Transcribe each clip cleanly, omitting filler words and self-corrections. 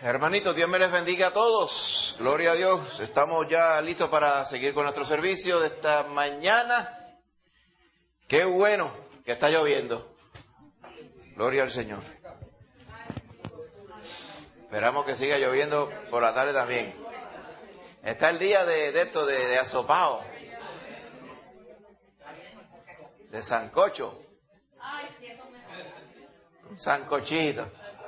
Hermanitos, Dios me les bendiga a todos. Gloria a Dios. Estamos ya listos para seguir con nuestro servicio de esta mañana. Qué bueno que está lloviendo. Gloria al Señor. Esperamos que siga lloviendo por la tarde también. Está el día de asopao, de sancocho, un sancochito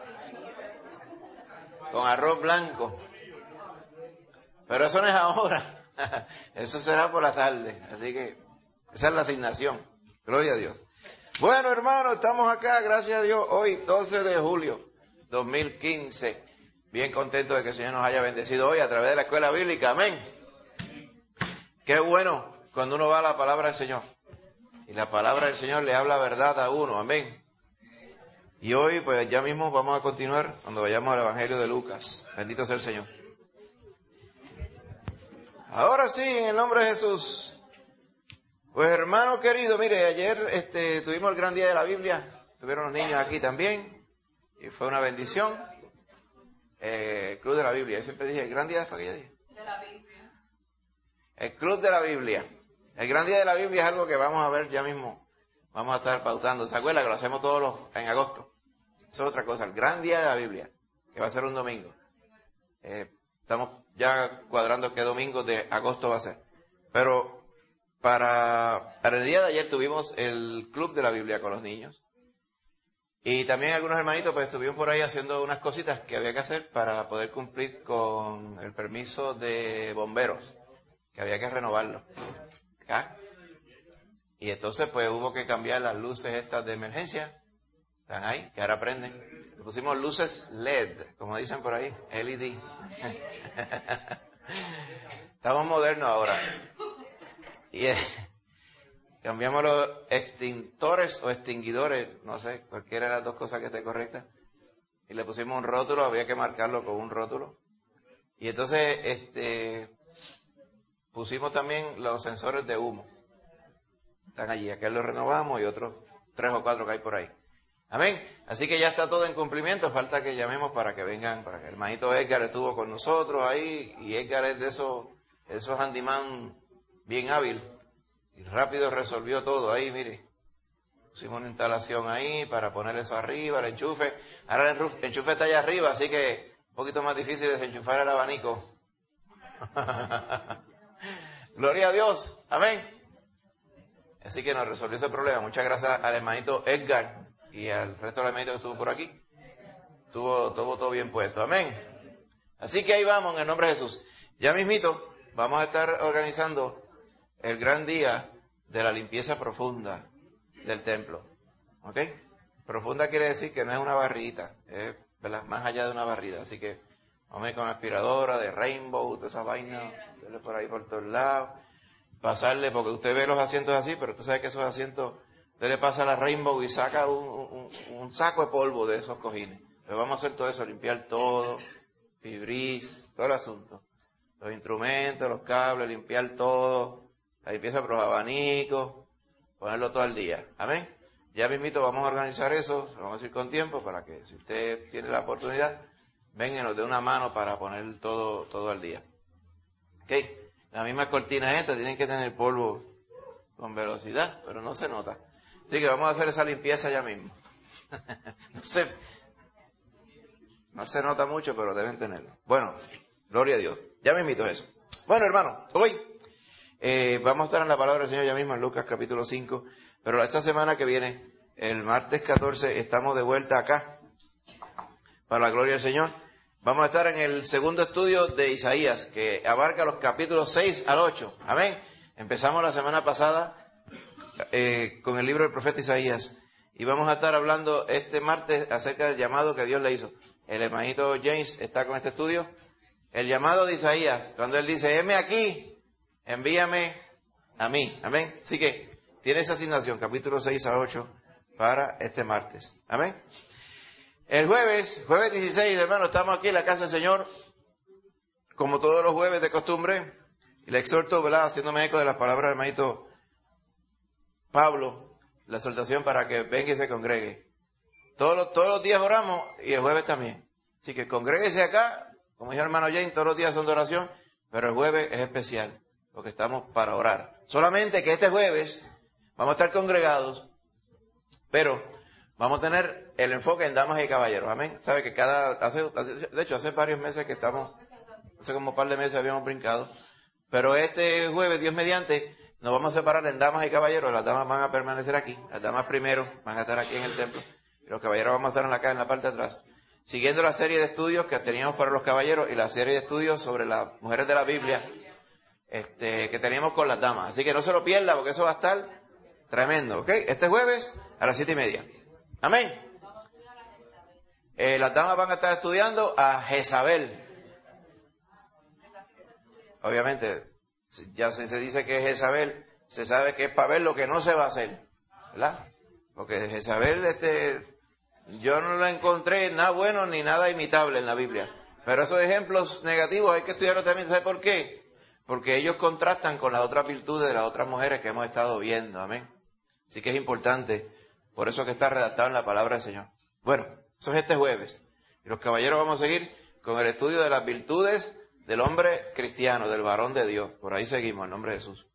con arroz blanco. Pero eso no es ahora. Eso será por la tarde. Así que esa es la asignación. Gloria a Dios. Bueno, hermanos, estamos acá, gracias a Dios, hoy 12 de julio 2015. Bien contento de que el Señor nos haya bendecido hoy a través de la escuela bíblica. Amén. Qué bueno cuando uno va a la palabra del Señor. Y la palabra del Señor le habla verdad a uno. Amén. Y hoy, pues ya mismo vamos a continuar cuando vayamos al Evangelio de Lucas. Bendito sea el Señor. Ahora sí, en el nombre de Jesús. Pues hermano querido, mire, ayer tuvimos el gran día de la Biblia. Tuvieron los niños aquí también. Y fue una bendición. Club de la Biblia. Yo siempre dije, el gran día fue aquella día. De la Biblia. El Club de la Biblia. El gran día de la Biblia es algo que vamos a ver ya mismo. Vamos a estar pautando. ¿Se acuerda que lo hacemos en agosto? Eso es otra cosa. El gran día de la Biblia, que va a ser un domingo. Estamos ya cuadrando qué domingo de agosto va a ser. Pero para el día de ayer tuvimos el Club de la Biblia con los niños. Y también algunos hermanitos pues estuvimos por ahí haciendo unas cositas que había que hacer para poder cumplir con el permiso de bomberos, que había que renovarlo. ¿Ah? Y entonces pues hubo que cambiar las luces estas de emergencia. Están ahí, que ahora prenden. Le pusimos luces LED, como dicen por ahí, LED. Estamos modernos ahora. Y cambiamos los extintores o extinguidores, no sé, cualquiera de las dos cosas que esté correcta. Y le pusimos un rótulo, había que marcarlo con un rótulo. Y entonces pusimos también los sensores de humo. Están allí, aquel los renovamos y otros 3 o 4 que hay por ahí. Amén. Así que ya está todo en cumplimiento. Falta que llamemos para que vengan, para que el hermanito Edgar estuvo con nosotros ahí. Y Edgar es de esos handyman bien hábil. Y rápido resolvió todo ahí, mire. Pusimos una instalación ahí para poner eso arriba, el enchufe. Ahora el enchufe está allá arriba, así que un poquito más difícil desenchufar el abanico. Gloria a Dios. Amén. Así que nos resolvió ese problema. Muchas gracias al hermanito Edgar y al resto del hermanito que estuvo por aquí. Estuvo todo bien puesto. Amén. Así que ahí vamos en el nombre de Jesús. Ya mismito vamos a estar organizando el gran día de la limpieza profunda del templo. ¿Ok? Profunda quiere decir que no es una barrita, es más allá de una barrida. Así que vamos a ir con aspiradora de Rainbow, todas esas vainas, darle por ahí por todos lados. Pasarle, porque usted ve los asientos así, pero usted sabe que esos asientos, usted le pasa la Rainbow y saca un saco de polvo de esos cojines. Pero vamos a hacer todo eso, limpiar todo, fibris, todo el asunto. Los instrumentos, los cables, limpiar todo, la limpieza por los abanicos, ponerlo todo al día. Amén. Ya mismito vamos a organizar eso, lo vamos a ir con tiempo para que si usted tiene la oportunidad, venga y nos dé una mano para poner todo al día. ¿Ok? Las mismas cortinas estas tienen que tener polvo con velocidad, pero no se nota. Así que vamos a hacer esa limpieza ya mismo. No se nota mucho, pero deben tenerlo. Bueno, gloria a Dios. Ya mismito eso. Bueno, hermano, hoy vamos a estar en la palabra del Señor ya mismo en Lucas capítulo 5. Pero esta semana que viene, el martes 14, estamos de vuelta acá para la gloria del Señor. Vamos a estar en el segundo estudio de Isaías, que abarca los capítulos 6 al 8. Amén. Empezamos la semana pasada con el libro del profeta Isaías. Y vamos a estar hablando este martes acerca del llamado que Dios le hizo. El hermanito James está con este estudio. El llamado de Isaías, cuando él dice, heme aquí, envíame a mí. Amén. Así que tiene esa asignación, capítulos 6 a 8, para este martes. Amén. El jueves 16, hermano, estamos aquí en la casa del Señor, como todos los jueves de costumbre, y le exhorto, ¿verdad?, haciéndome eco de las palabras del hermanito Pablo, la exhortación para que venga y se congregue. Todos los días oramos y el jueves también. Así que congréguese acá, como dijo el hermano Jane, todos los días son de oración, pero el jueves es especial, porque estamos para orar. Solamente que este jueves vamos a estar congregados, pero vamos a tener el enfoque en damas y caballeros. Amén. Sabe que de hecho hace varios meses que estamos, hace como un par de meses habíamos brincado, pero este jueves, Dios mediante, nos vamos a separar en damas y caballeros. Las damas van a permanecer aquí, las damas primero van a estar aquí en el templo, y los caballeros vamos a estar acá en la parte de atrás, siguiendo la serie de estudios que teníamos para los caballeros y la serie de estudios sobre las mujeres de la Biblia, que teníamos con las damas. Así que no se lo pierda, porque eso va a estar tremendo, ¿ok? Este jueves a las 7:30. Amén. Las damas van a estar estudiando a Jezabel. Obviamente, ya si se dice que es Jezabel, se sabe que es para ver lo que no se va a hacer, ¿verdad? Porque Jezabel, yo no la encontré nada bueno ni nada imitable en la Biblia. Pero esos ejemplos negativos hay que estudiarlos también. ¿Sabe por qué? Porque ellos contrastan con las otras virtudes de las otras mujeres que hemos estado viendo. Amén. Así que es importante. Por eso que está redactado en la palabra del Señor. Bueno, eso es este jueves. Y los caballeros vamos a seguir con el estudio de las virtudes del hombre cristiano, del varón de Dios. Por ahí seguimos, en nombre de Jesús.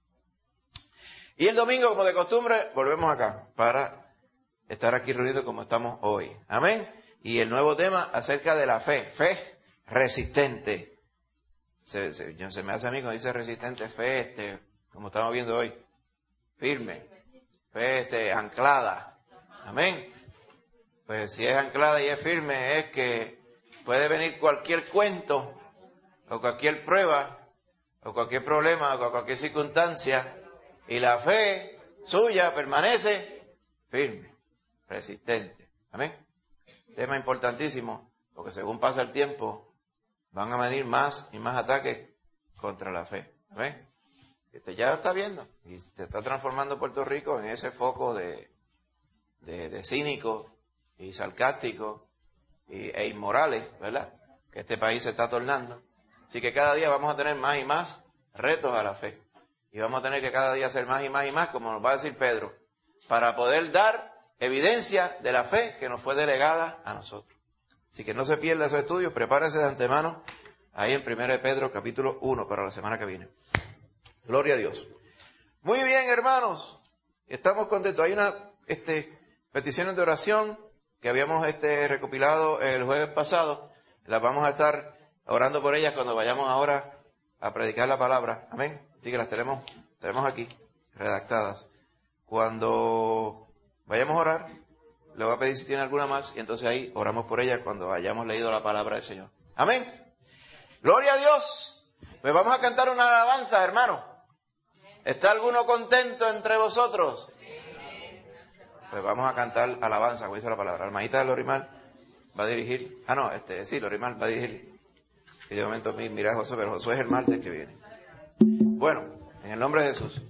Y el domingo, como de costumbre, volvemos acá para estar aquí reunidos como estamos hoy. Amén. Y el nuevo tema acerca de la fe. Fe resistente. Se me hace a mí cuando dice resistente, fe, como estamos viendo hoy, firme. Fe, anclada. Amén. Pues si es anclada y es firme, es que puede venir cualquier cuento, o cualquier prueba, o cualquier problema, o cualquier circunstancia, y la fe suya permanece firme, resistente. Amén. Tema importantísimo, porque según pasa el tiempo, van a venir más y más ataques contra la fe. Amén. Usted ya lo está viendo, y se está transformando Puerto Rico en ese foco de cínicos y sarcásticos e inmorales, ¿verdad? Que este país se está tornando. Así que cada día vamos a tener más y más retos a la fe. Y vamos a tener que cada día hacer más y más y más, como nos va a decir Pedro, para poder dar evidencia de la fe que nos fue delegada a nosotros. Así que no se pierda esos estudios, prepárese de antemano ahí en 1 Pedro capítulo 1 para la semana que viene. Gloria a Dios. Muy bien, hermanos. Estamos contentos. Hay unas peticiones de oración que habíamos recopilado el jueves pasado. Las vamos a estar orando por ellas cuando vayamos ahora a predicar la palabra. Amén. Así que las tenemos aquí redactadas. Cuando vayamos a orar, le voy a pedir si tiene alguna más y entonces ahí oramos por ellas cuando hayamos leído la palabra del Señor. Amén. Gloria a Dios. Pues vamos a cantar una alabanza, hermano. ¿Está alguno contento entre vosotros? Pues vamos a cantar alabanza, como dice la palabra. Hermanita de Lorimar va a dirigir. Lorimar va a dirigir. Y de momento mira a Josué, pero Josué es el martes que viene. Bueno, en el nombre de Jesús.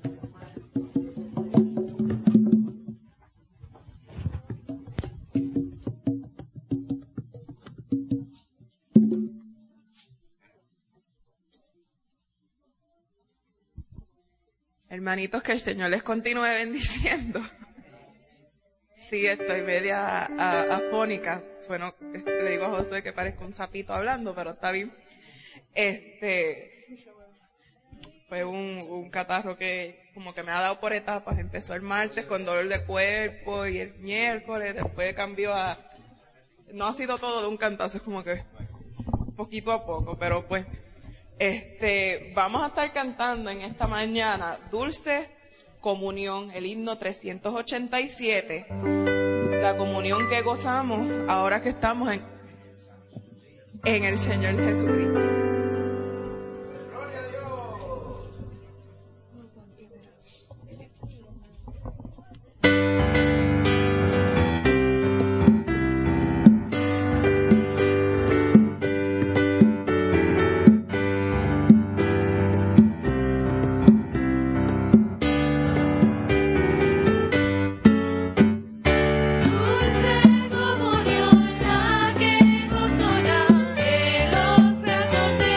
Hermanitos, que el Señor les continúe bendiciendo. Sí, estoy media afónica. Le digo a José que parezco un sapito hablando, pero está bien. Fue un catarro que como que me ha dado por etapas. Empezó el martes con dolor de cuerpo y el miércoles después cambió a... No ha sido todo de un cantazo, es como que poquito a poco, pero pues... vamos a estar cantando en esta mañana Dulce Comunión, el himno 387, la comunión que gozamos ahora que estamos en el Señor Jesucristo. Gloria a Dios. Dulce comunión la que gozará en los brazos de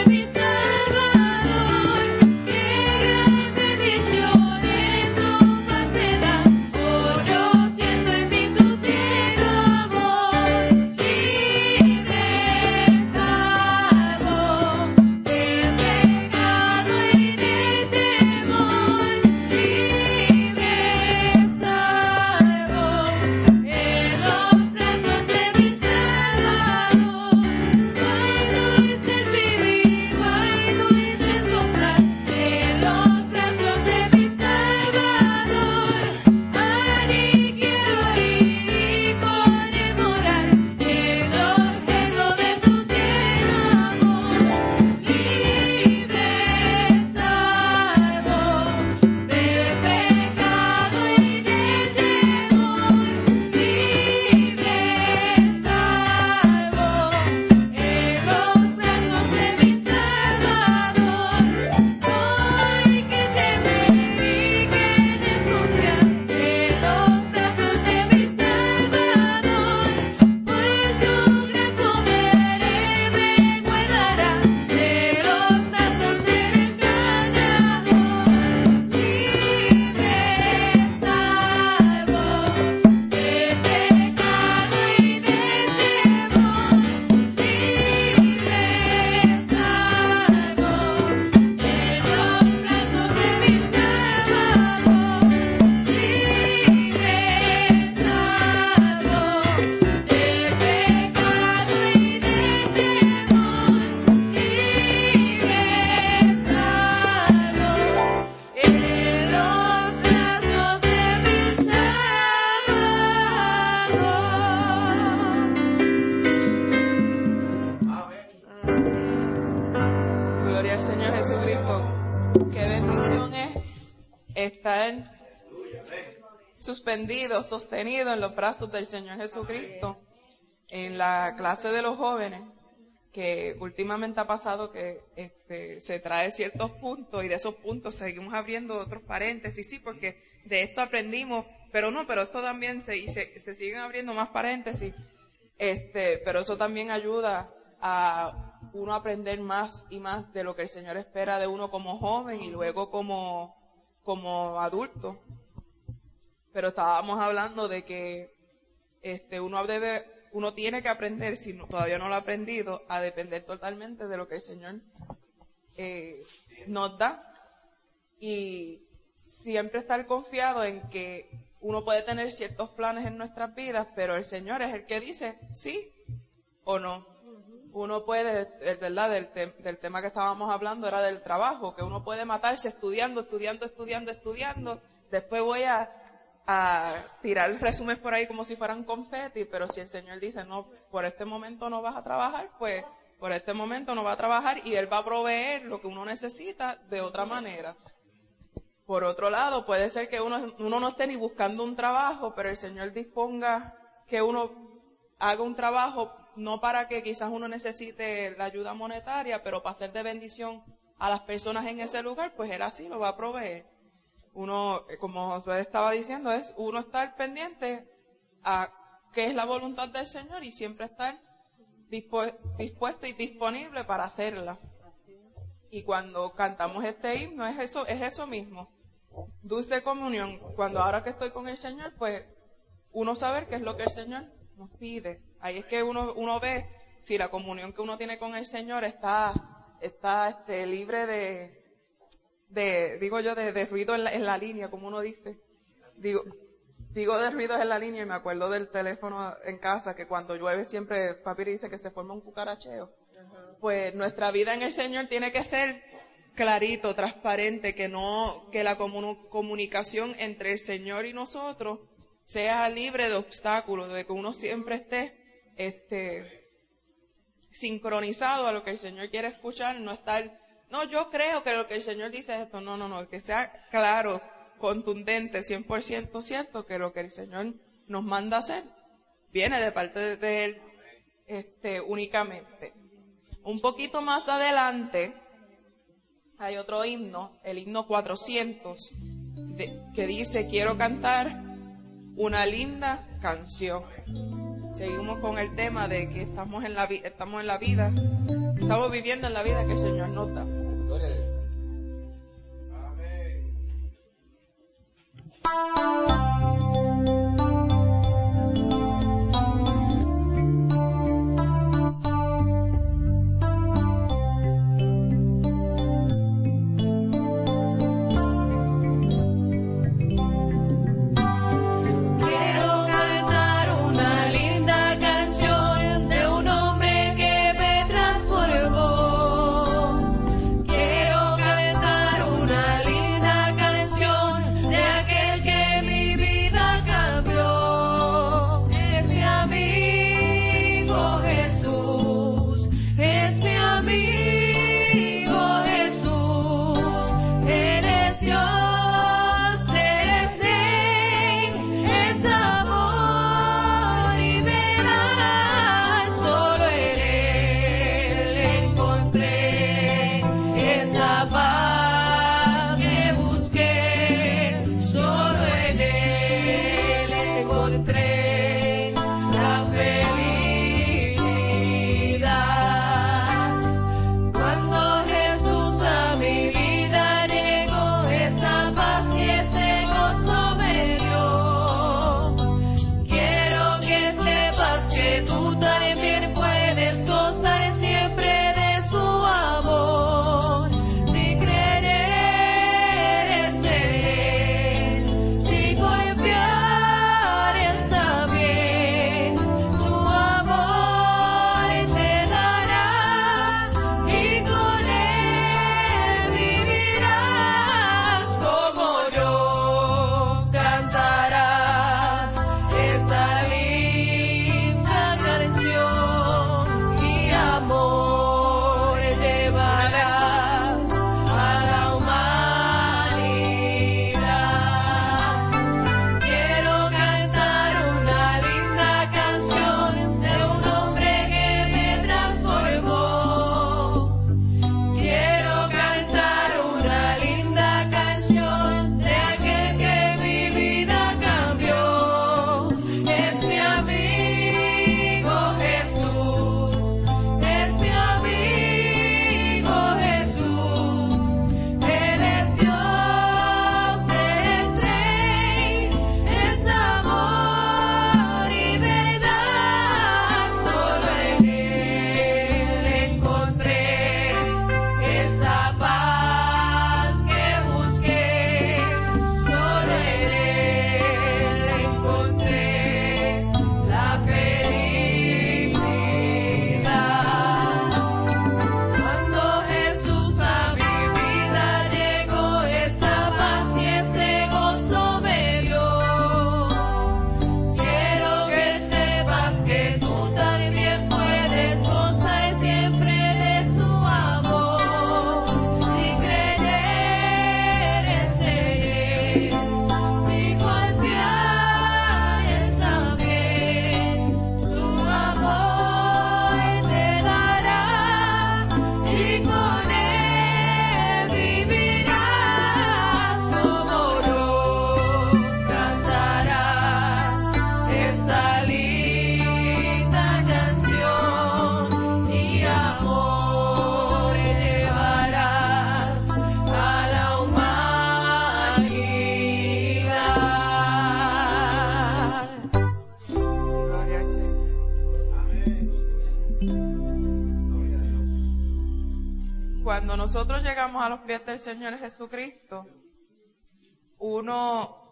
Jesucristo. Qué bendición es estar suspendido, sostenido en los brazos del Señor Jesucristo. En la clase de los jóvenes, que últimamente ha pasado que se trae ciertos puntos y de esos puntos seguimos abriendo otros paréntesis, sí, porque de esto aprendimos, pero esto también se siguen abriendo más paréntesis, pero eso también ayuda a uno aprender más y más de lo que el Señor espera de uno como joven y luego como adulto. Pero estábamos hablando de que uno tiene que aprender, si todavía no lo ha aprendido, a depender totalmente de lo que el Señor nos da. Y siempre estar confiado en que uno puede tener ciertos planes en nuestras vidas, pero el Señor es el que dice sí o no. Uno puede, ¿verdad? Del tema que estábamos hablando era del trabajo, que uno puede matarse estudiando. Después voy a tirar resumen por ahí como si fueran confeti, pero si el Señor dice, no, por este momento no vas a trabajar, pues por este momento no va a trabajar y Él va a proveer lo que uno necesita de otra manera. Por otro lado, puede ser que uno no esté ni buscando un trabajo, pero el Señor disponga que uno haga un trabajo, no para que quizás uno necesite la ayuda monetaria, pero para ser de bendición a las personas en ese lugar, pues Él así lo va a proveer. Uno, como Josué estaba diciendo, es uno estar pendiente a qué es la voluntad del Señor y siempre estar dispuesto y disponible para hacerla. Y cuando cantamos este himno es eso mismo. Dulce comunión. Cuando ahora que estoy con el Señor, pues uno sabe qué es lo que el Señor nos pide. Ahí es que uno ve si la comunión que uno tiene con el Señor está libre de ruido en la línea, como uno dice. Digo de ruidos en la línea y me acuerdo del teléfono en casa, que cuando llueve siempre papi dice que se forma un cucaracheo. Pues nuestra vida en el Señor tiene que ser clarito, transparente, que la comunicación entre el Señor y nosotros sea libre de obstáculos, de que uno siempre esté sincronizado a lo que el Señor quiere escuchar, no, yo creo que lo que el Señor dice es esto, no, que sea claro, contundente, 100% cierto, que lo que el Señor nos manda hacer viene de parte de Él, únicamente. Un poquito más adelante hay otro himno, el himno 400, que dice, quiero cantar una linda canción. Seguimos con el tema de que estamos viviendo en la vida que el Señor nos da. Gloria a Dios. Quiero cantar una linda canción de aquel que me cuando nosotros llegamos a los pies del Señor Jesucristo, uno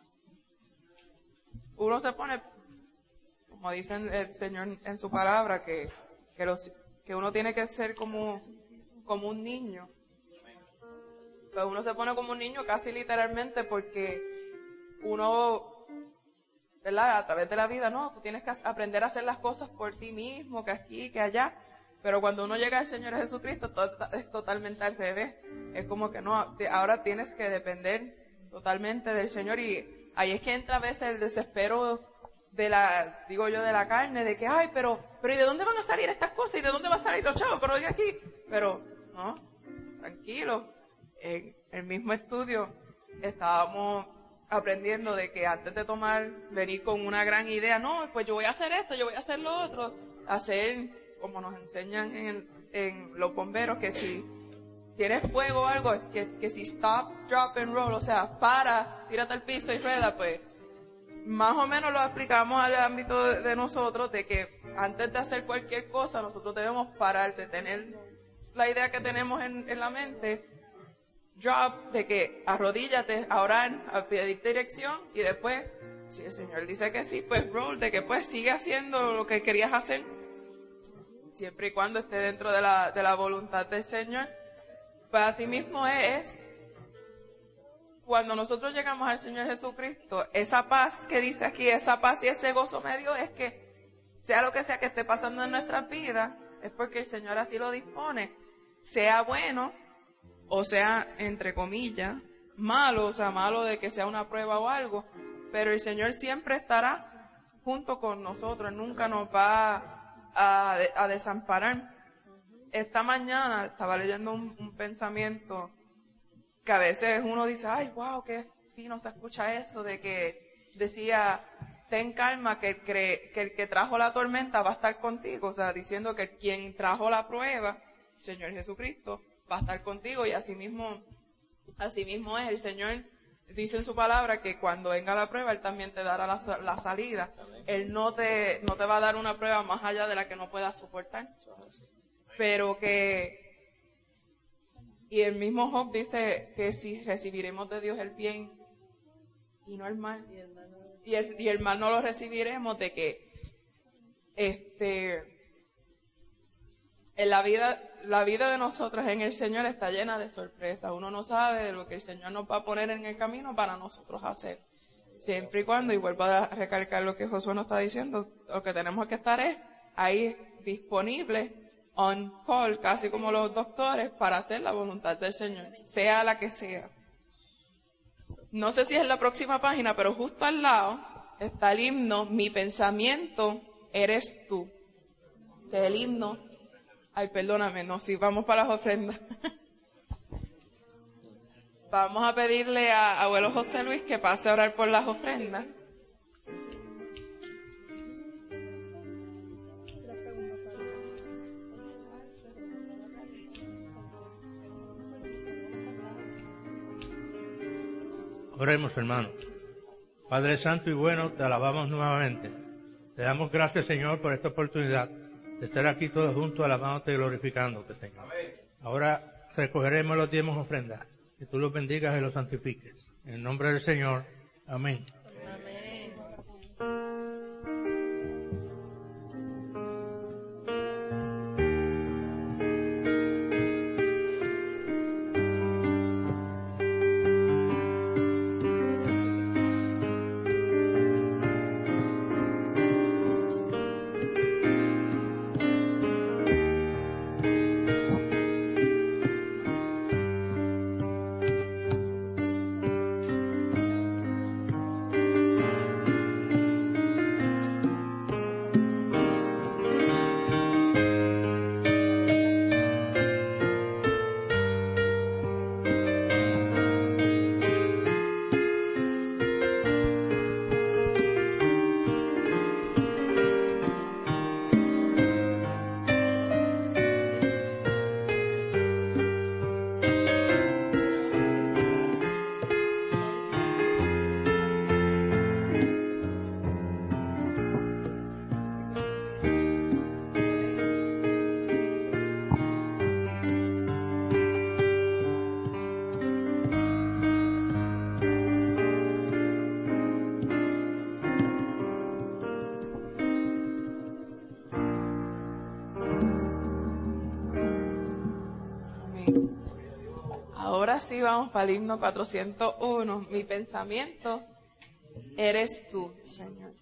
se pone, como dice el Señor en su palabra, que uno tiene que ser como un niño. Pues uno se pone como un niño casi literalmente, porque uno, ¿verdad?, a través de la vida, no, tú tienes que aprender a hacer las cosas por ti mismo, que aquí, que allá. Pero cuando uno llega al Señor Jesucristo, es totalmente al revés. Es como que no, ahora tienes que depender totalmente del Señor, y ahí es que entra a veces el desespero de la carne, de que, ay, pero ¿y de dónde van a salir estas cosas? ¿Y de dónde va a salir los chavos? Pero oiga aquí, pero, no, tranquilo. En el mismo estudio estábamos aprendiendo de que antes de venir con una gran idea, no, pues yo voy a hacer esto, yo voy a hacer lo otro, hacer, como nos enseñan en los bomberos, que si tienes fuego o algo, que si stop, drop and roll, o sea, tírate al piso y rueda, pues más o menos lo aplicamos al ámbito de nosotros, de que antes de hacer cualquier cosa, nosotros debemos parar, de tener la idea que tenemos en la mente, drop, de que arrodíllate a orar, a pedir dirección, y después, si el Señor dice que sí, pues roll, de que pues sigue haciendo lo que querías hacer, siempre y cuando esté dentro de la voluntad del Señor. Pues así mismo es cuando nosotros llegamos al Señor Jesucristo, esa paz que dice aquí, esa paz y ese gozo medio, es que sea lo que sea que esté pasando en nuestras vidas, es porque el Señor así lo dispone, sea bueno o sea, entre comillas, malo, o sea, malo de que sea una prueba o algo, pero el Señor siempre estará junto con nosotros, nunca nos va a desamparar. Esta mañana estaba leyendo un pensamiento que a veces uno dice, ay, wow, qué fino se escucha eso, de que decía, ten calma, que el que trajo la tormenta va a estar contigo, o sea, diciendo que quien trajo la prueba, el Señor Jesucristo, va a estar contigo, y así mismo es. El Señor dice en su palabra que cuando venga la prueba, Él también te dará la salida. Él no te va a dar una prueba más allá de la que no puedas soportar. Pero y el mismo Job dice que si recibiremos de Dios el bien y no el mal, y el mal no lo recibiremos, de que en la vida de nosotros en el Señor está llena de sorpresas. Uno no sabe de lo que el Señor nos va a poner en el camino para nosotros hacer. Siempre y cuando, y vuelvo a recalcar lo que Josué nos está diciendo, lo que tenemos que estar es ahí disponibles, on call, casi como los doctores, para hacer la voluntad del Señor, sea la que sea. No sé si es la próxima página, pero justo al lado está el himno, Mi pensamiento eres tú. Que es el himno. Ay, perdóname, no, sí, vamos para las ofrendas. Vamos a pedirle a abuelo José Luis que pase a orar por las ofrendas. Oremos, hermanos. Padre Santo y bueno, te alabamos nuevamente. Te damos gracias, Señor, por esta oportunidad de estar aquí todos juntos alabándote y glorificándote, Señor. Ahora recogeremos los diezmos ofrendas. Que tú los bendigas y los santifiques. En el nombre del Señor. Amén. Amén. Ahora sí vamos para el himno 401. Mi pensamiento eres tú, Señor.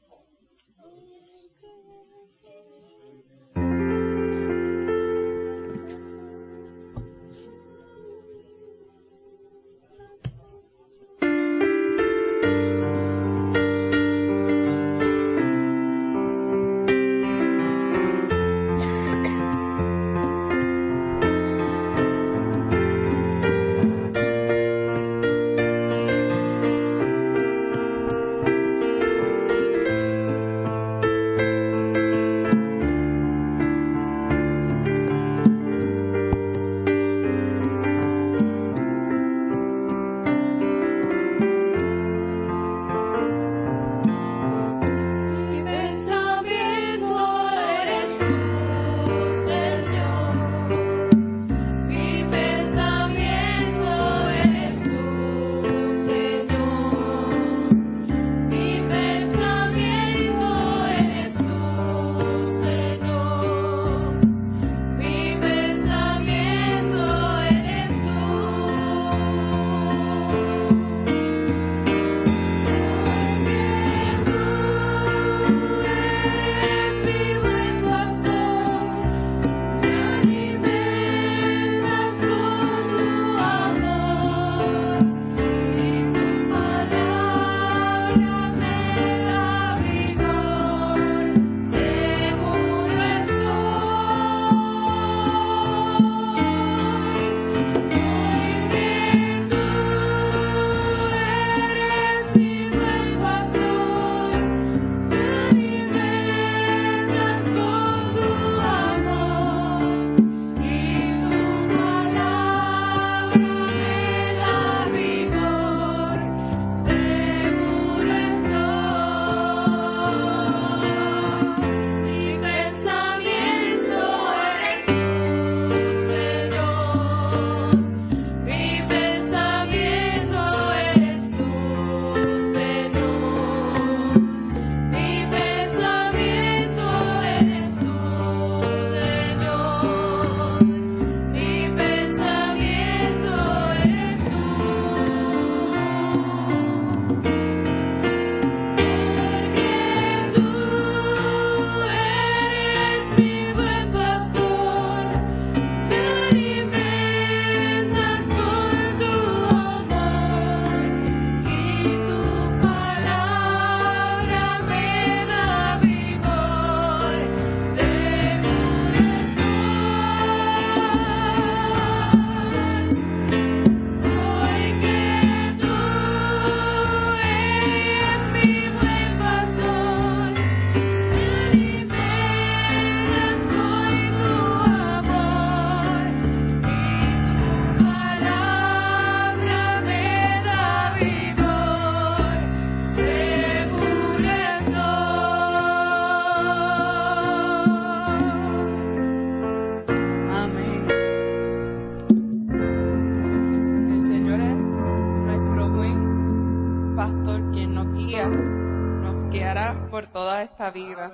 Esta vida.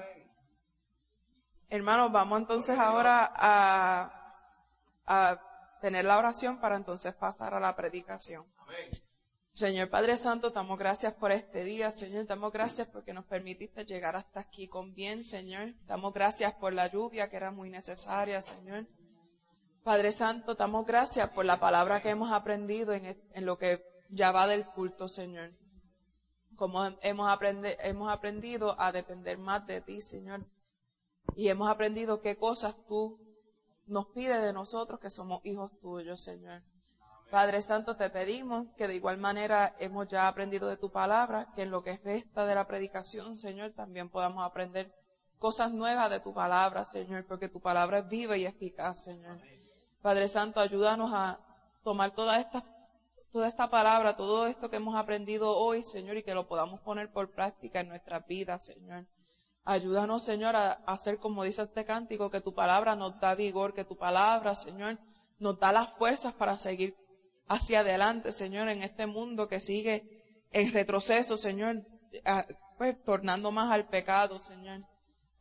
Hermanos, vamos entonces ahora a tener la oración para entonces pasar a la predicación. Amén. Señor Padre Santo, damos gracias por este día, Señor, damos gracias porque nos permitiste llegar hasta aquí con bien, Señor. Damos gracias por la lluvia que era muy necesaria, Señor. Padre Santo, damos gracias por la palabra que hemos aprendido en lo que ya va del culto, Señor. Como hemos aprendido a depender más de ti, Señor. Y hemos aprendido qué cosas tú nos pides de nosotros que somos hijos tuyos, Señor. Padre Santo, te pedimos que de igual manera hemos ya aprendido de tu palabra, que en lo que resta de la predicación, Señor, también podamos aprender cosas nuevas de tu palabra, Señor, porque tu palabra es viva y eficaz, Señor. Padre Santo, ayúdanos a tomar toda esta palabra, todo esto que hemos aprendido hoy, Señor, y que lo podamos poner por práctica en nuestras vidas, Señor. Ayúdanos, Señor, a hacer como dice este cántico, que tu palabra nos da vigor, que tu palabra, Señor, nos da las fuerzas para seguir hacia adelante, Señor, en este mundo que sigue en retroceso, Señor, pues tornando más al pecado, Señor.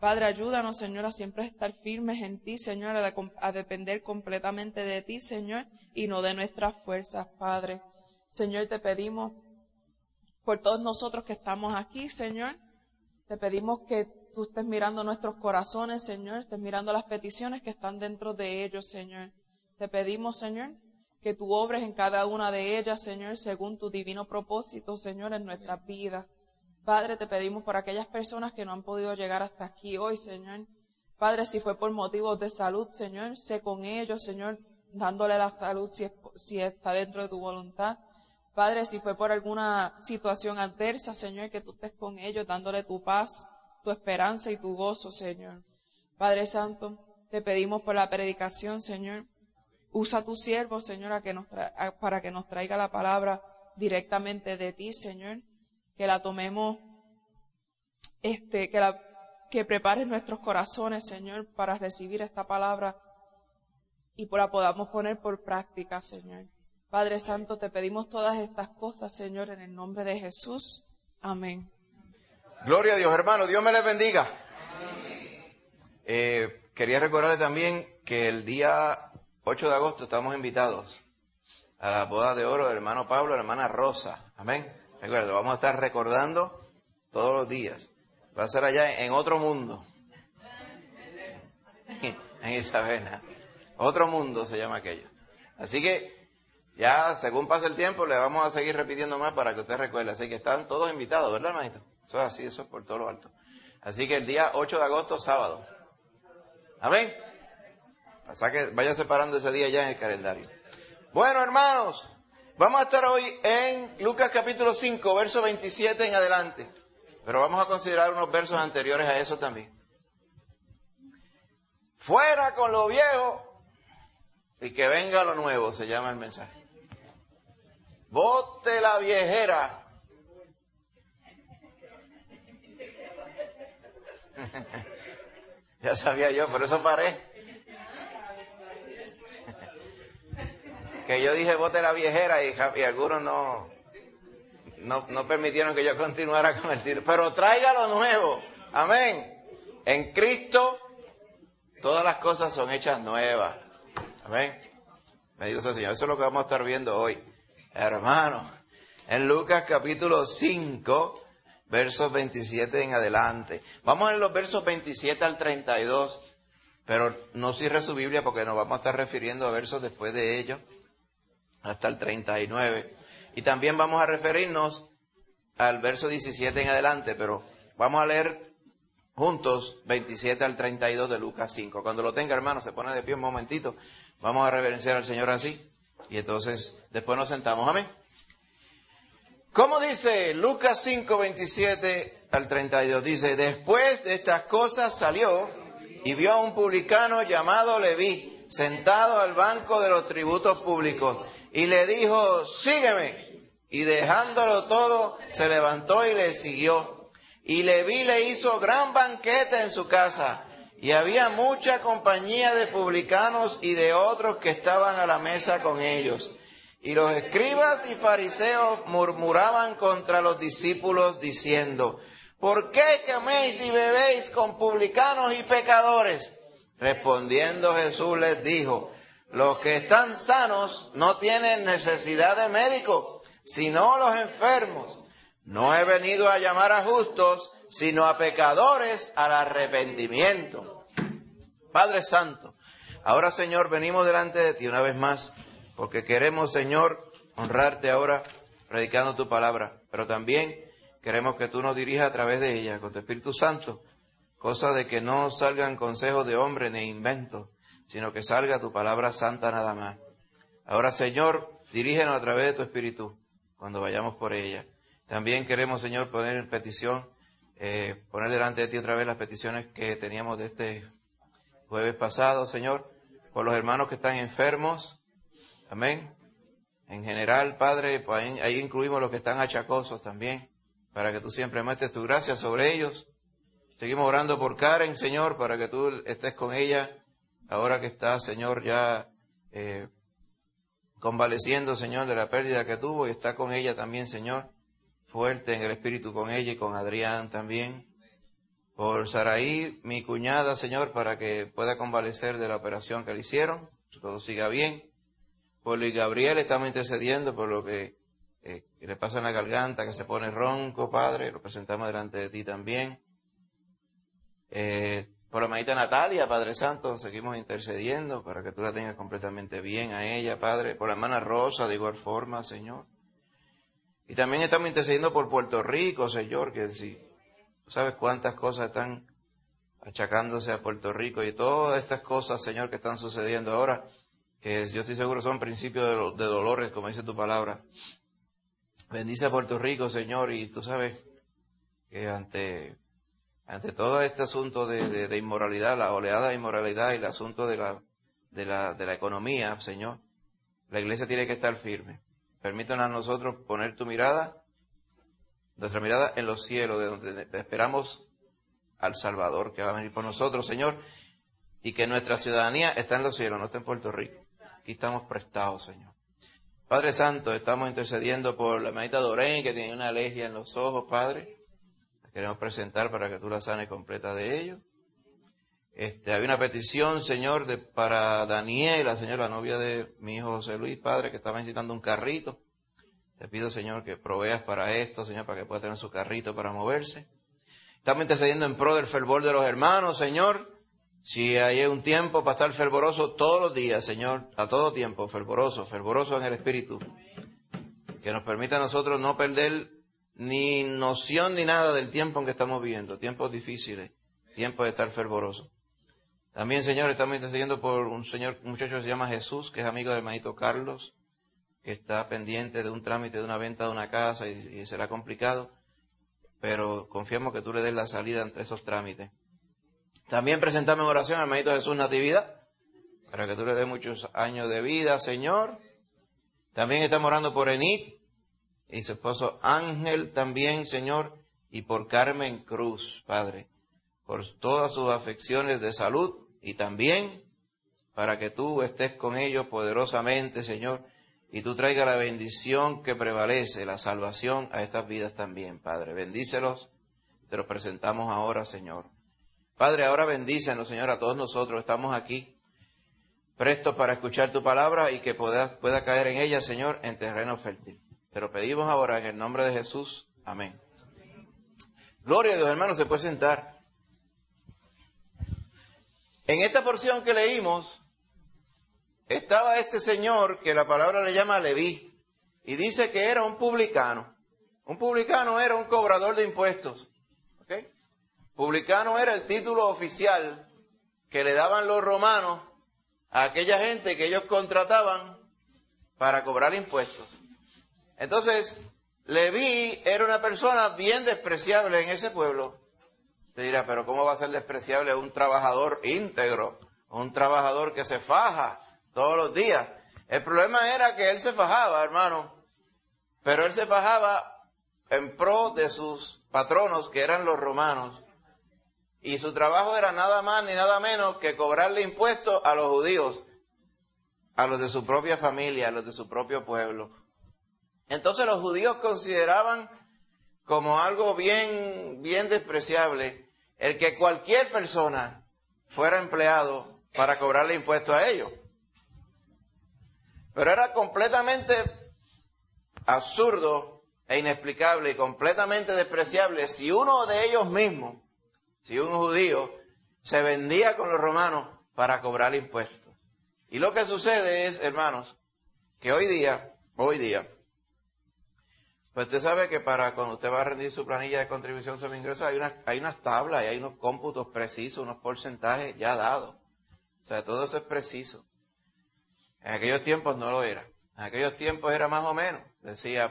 Padre, ayúdanos, Señor, a siempre estar firmes en ti, Señor, a depender completamente de ti, Señor, y no de nuestras fuerzas, Padre. Señor, te pedimos por todos nosotros que estamos aquí, Señor. Te pedimos que tú estés mirando nuestros corazones, Señor, estés mirando las peticiones que están dentro de ellos, Señor. Te pedimos, Señor, que tú obres en cada una de ellas, Señor, según tu divino propósito, Señor, en nuestras vidas. Padre, te pedimos por aquellas personas que no han podido llegar hasta aquí hoy, Señor. Padre, si fue por motivos de salud, Señor, sé con ellos, Señor, dándole la salud si está dentro de tu voluntad. Padre, si fue por alguna situación adversa, Señor, que tú estés con ellos, dándole tu paz, tu esperanza y tu gozo, Señor. Padre Santo, te pedimos por la predicación, Señor. Usa a tu siervo, Señor, para que nos traiga la palabra directamente de ti, Señor. Que la tomemos, que prepares nuestros corazones, Señor, para recibir esta palabra y la podamos poner por práctica, Señor. Padre Santo, te pedimos todas estas cosas, Señor, en el nombre de Jesús. Amén. Gloria a Dios, hermano. Dios me les bendiga. Quería recordarles también que el día 8 de agosto estamos invitados a la boda de oro del hermano Pablo y la hermana Rosa. Amén. Recuerda, lo vamos a estar recordando todos los días. Va a ser allá en otro mundo. En Isabela. Otro mundo se llama aquello. Así que ya según pase el tiempo le vamos a seguir repitiendo más para que usted recuerde. Así que están todos invitados, ¿verdad, hermanito? Eso es así, eso es por todo lo alto. Así que el día 8 de agosto, sábado. Amén. Así que vaya separando ese día ya en el calendario. Bueno, hermanos, vamos a estar hoy en Lucas capítulo 5, verso 27 en adelante. Pero vamos a considerar unos versos anteriores a eso también. Fuera con lo viejo y que venga lo nuevo, se llama el mensaje. Bote la viejera. Ya sabía yo, por eso paré. Que yo dije bote la viejera y algunos no permitieron que yo continuara con el tiro. Pero traiga lo nuevo. Amén. En Cristo todas las cosas son hechas nuevas. Amén. Bendito sea el Señor. Eso es lo que vamos a estar viendo hoy. Hermano, en Lucas capítulo 5, versos 27 en adelante. Vamos en los versos 27 al 32, pero no cierre su Biblia porque nos vamos a estar refiriendo a versos después de ellos, hasta el 39. Y también vamos a referirnos al verso 17 en adelante, pero vamos a leer juntos 27 al 32 de Lucas 5. Cuando lo tenga, hermano, se pone de pie un momentito. Vamos a reverenciar al Señor así. Y entonces, después nos sentamos. Amén. ¿Cómo dice Lucas 5, 27 al 32? Dice, después de estas cosas salió y vio a un publicano llamado Leví, sentado al banco de los tributos públicos, y le dijo, sígueme. Y dejándolo todo, se levantó y le siguió. Y Leví le hizo gran banquete en su casa, y había mucha compañía de publicanos y de otros que estaban a la mesa con ellos. Y los escribas y fariseos murmuraban contra los discípulos diciendo, ¿por qué coméis y bebéis con publicanos y pecadores? Respondiendo Jesús les dijo, los que están sanos no tienen necesidad de médico, sino los enfermos. No he venido a llamar a justos, sino a pecadores al arrepentimiento. Padre Santo, ahora Señor, venimos delante de ti una vez más, porque queremos, Señor, honrarte ahora predicando tu palabra, pero también queremos que tú nos dirijas a través de ella, con tu Espíritu Santo, cosa de que no salgan consejos de hombre ni inventos, sino que salga tu palabra santa nada más. Ahora, Señor, dirígenos a través de tu Espíritu cuando vayamos por ella. También queremos, Señor, poner en petición, poner delante de ti otra vez las peticiones que teníamos de este jueves pasado, Señor, por los hermanos que están enfermos. Amén. En general, Padre, pues ahí incluimos los que están achacosos también, para que tú siempre muestres tu gracia sobre ellos. Seguimos orando por Karen, Señor, para que tú estés con ella, ahora que está, Señor, ya convaleciendo, Señor, de la pérdida que tuvo, y está con ella también, Señor, fuerte en el espíritu con ella y con Adrián también. Por Saraí, mi cuñada, Señor, para que pueda convalecer de la operación que le hicieron, que todo siga bien. Por Luis Gabriel estamos intercediendo por lo que le pasa en la garganta, que se pone ronco, Padre, lo presentamos delante de ti también. Por la hermanita Natalia, Padre Santo, seguimos intercediendo para que tú la tengas completamente bien a ella, Padre. Por la hermana Rosa, de igual forma, Señor. Y también estamos intercediendo por Puerto Rico, Señor, que si tú sabes cuántas cosas están achacándose a Puerto Rico y todas estas cosas, Señor, que están sucediendo ahora, que yo estoy seguro son principios de dolores, como dice tu palabra. Bendice a Puerto Rico, Señor, y tú sabes que ante todo este asunto de inmoralidad, la oleada de inmoralidad y el asunto de la economía, Señor, la iglesia tiene que estar firme. Permítanos a nosotros poner nuestra mirada en los cielos, de donde esperamos al Salvador que va a venir por nosotros, Señor, y que nuestra ciudadanía está en los cielos, no está en Puerto Rico. Aquí estamos prestados, Señor. Padre Santo, estamos intercediendo por la hermanita Doreen, que tiene una alergia en los ojos, Padre. La queremos presentar para que tú la sanes completa de ello. Hay una petición, Señor, para Daniela, Señor, la novia de mi hijo José Luis, Padre, que estaba necesitando un carrito. Te pido, Señor, que proveas para esto, Señor, para que pueda tener su carrito para moverse. Estamos intercediendo en pro del fervor de los hermanos, Señor. Si hay un tiempo para estar fervoroso todos los días, Señor, a todo tiempo, fervoroso en el Espíritu. Que nos permita a nosotros no perder ni noción ni nada del tiempo en que estamos viviendo, tiempos difíciles, tiempos de estar fervoroso. También, Señor, estamos intercediendo por un muchacho que se llama Jesús, que es amigo del hermanito Carlos, que está pendiente de un trámite de una venta de una casa y será complicado, pero confiamos que tú le des la salida entre esos trámites. También presentamos en oración al hermanito Jesús Natividad, para que tú le des muchos años de vida, Señor. También estamos orando por Enid y su esposo Ángel también, Señor, y por Carmen Cruz, Padre, por todas sus afecciones de salud y también para que tú estés con ellos poderosamente, Señor, y tú traigas la bendición que prevalece, la salvación a estas vidas también, Padre. Bendícelos, te los presentamos ahora, Señor. Padre, ahora bendícenos, Señor, a todos nosotros. Estamos aquí, prestos para escuchar tu palabra y que pueda caer en ella, Señor, en terreno fértil. Te lo pedimos ahora en el nombre de Jesús. Amén. Gloria a Dios, hermanos, se puede sentar. En esta porción que leímos, estaba este señor que la palabra le llama Leví, y dice que era un publicano. Un publicano era un cobrador de impuestos. ¿Okay? Publicano era el título oficial que le daban los romanos a aquella gente que ellos contrataban para cobrar impuestos. Entonces, Leví era una persona bien despreciable en ese pueblo. Te dirá, pero ¿cómo va a ser despreciable un trabajador íntegro? Un trabajador que se faja todos los días. El problema era que él se fajaba, hermano. Pero él se fajaba en pro de sus patronos, que eran los romanos. Y su trabajo era nada más ni nada menos que cobrarle impuestos a los judíos, a los de su propia familia, a los de su propio pueblo. Entonces los judíos consideraban como algo bien despreciable el que cualquier persona fuera empleado para cobrarle impuestos a ellos. Pero era completamente absurdo e inexplicable y completamente despreciable si uno de ellos mismos, si un judío, se vendía con los romanos para cobrar impuestos. Y lo que sucede es, hermanos, que hoy día, pues usted sabe que para cuando usted va a rendir su planilla de contribución sobre ingresos hay unas tablas y hay unos cómputos precisos, unos porcentajes ya dados. O sea, todo eso es preciso. En aquellos tiempos no lo era. En aquellos tiempos era más o menos. Decía,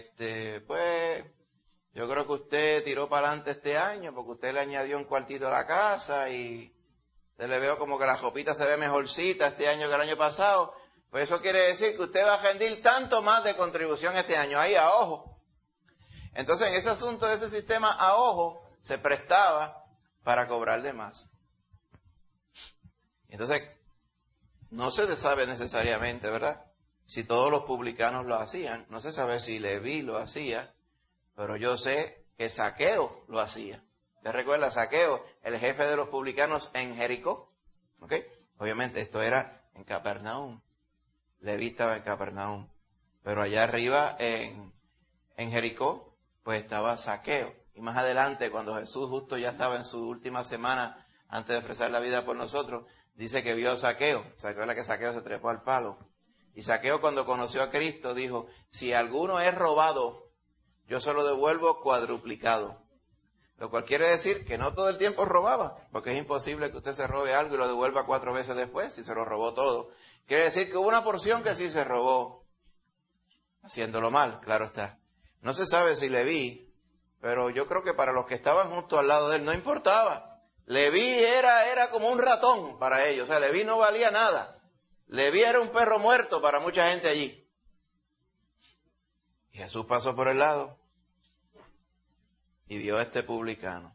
yo creo que usted tiró para adelante este año porque usted le añadió un cuartito a la casa y usted le veo como que la ropita se ve mejorcita este año que el año pasado. Pues eso quiere decir que usted va a rendir tanto más de contribución este año. Ahí a ojo. Entonces en ese asunto de ese sistema a ojo se prestaba para cobrarle más. Entonces no se sabe necesariamente, ¿verdad? Si todos los publicanos lo hacían. No se sabe si Leví lo hacía, pero yo sé que Zaqueo lo hacía. ¿Te recuerdas? Zaqueo, el jefe de los publicanos en Jericó. ¿Ok? Obviamente esto era en Capernaum. Leví estaba en Capernaum. Pero allá arriba en Jericó, pues estaba Zaqueo. Y más adelante, cuando Jesús justo ya estaba en su última semana, antes de ofrecer la vida por nosotros, dice que vio a Zaqueo. ¿Se acuerda que Zaqueo se trepó al palo? Y Zaqueo, cuando conoció a Cristo, dijo, si alguno es robado, yo se lo devuelvo cuadruplicado. Lo cual quiere decir que no todo el tiempo robaba, porque es imposible que usted se robe algo y lo devuelva 4 veces después, si se lo robó todo. Quiere decir que hubo una porción que sí se robó, haciéndolo mal, claro está. No se sabe si Leví, pero yo creo que para los que estaban justo al lado de él no importaba. Leví era como un ratón para ellos, o sea, Leví no valía nada. Leví era un perro muerto para mucha gente allí. Y Jesús pasó por el lado y vio a este publicano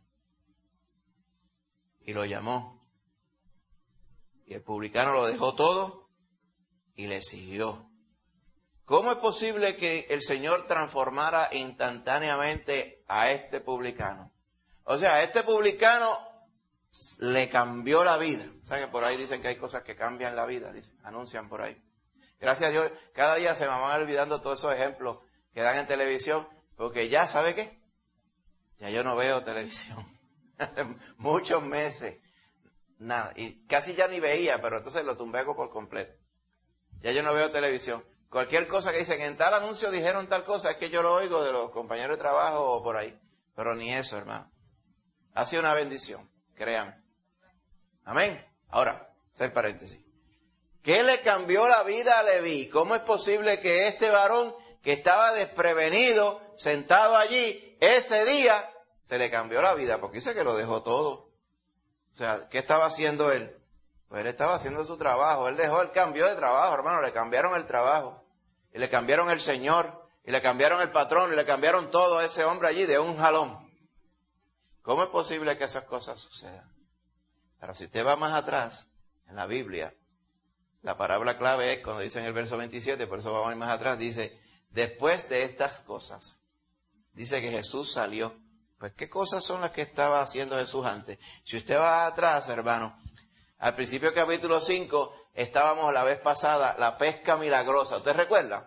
y lo llamó. Y el publicano lo dejó todo y le siguió. ¿Cómo es posible que el Señor transformara instantáneamente a este publicano? O sea, a este publicano le cambió la vida. ¿Saben que por ahí dicen que hay cosas que cambian la vida? Dicen, anuncian por ahí. Gracias a Dios, cada día se me van olvidando todos esos ejemplos que dan en televisión, porque ya, ¿sabe qué? Ya yo no veo televisión. Muchos meses. Nada. Y casi ya ni veía, pero entonces lo tumbé por completo. Ya yo no veo televisión. Cualquier cosa que dicen, en tal anuncio dijeron tal cosa, es que yo lo oigo de los compañeros de trabajo o por ahí. Pero ni eso, hermano. Ha sido una bendición, créanme. Amén. Ahora, hacer paréntesis. ¿Qué le cambió la vida a Leví? ¿Cómo es posible que este varón que estaba desprevenido, sentado allí, ese día, se le cambió la vida? Porque dice que lo dejó todo. O sea, ¿qué estaba haciendo él? Pues él estaba haciendo su trabajo. Él cambió de trabajo, hermano. Le cambiaron el trabajo. Y le cambiaron el señor. Y le cambiaron el patrón. Y le cambiaron todo a ese hombre allí de un jalón. ¿Cómo es posible que esas cosas sucedan? Pero si usted va más atrás, en la Biblia, la palabra clave es cuando dice en el verso 27, por eso vamos a ir más atrás, dice, después de estas cosas, dice que Jesús salió. Pues, ¿qué cosas son las que estaba haciendo Jesús antes? Si usted va atrás, hermano, al principio del capítulo 5, estábamos la vez pasada, la pesca milagrosa. ¿Usted recuerda?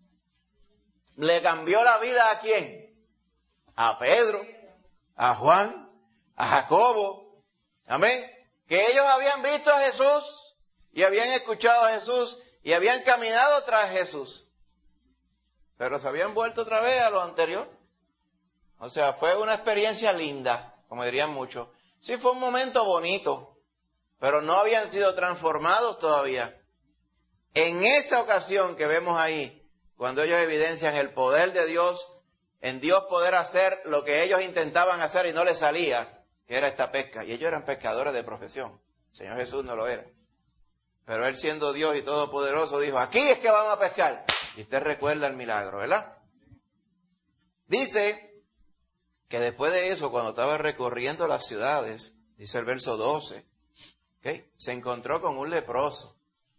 ¿Le cambió la vida a quién? A Pedro, a Juan, a Jacobo. Amén. Que ellos habían visto a Jesús y habían escuchado a Jesús y habían caminado tras Jesús. Pero se habían vuelto otra vez a lo anterior. O sea, fue una experiencia linda, como dirían muchos. Sí, fue un momento bonito, pero no habían sido transformados todavía. En esa ocasión que vemos ahí, cuando ellos evidencian el poder de Dios, en Dios poder hacer lo que ellos intentaban hacer y no les salía, que era esta pesca. Y ellos eran pescadores de profesión. El Señor Jesús no lo era. Pero Él, siendo Dios y todopoderoso, dijo, aquí es que vamos a pescar. Y usted recuerda el milagro, ¿verdad? Dice que después de eso, cuando estaba recorriendo las ciudades, dice el verso 12, ¿okay?, se encontró con un leproso.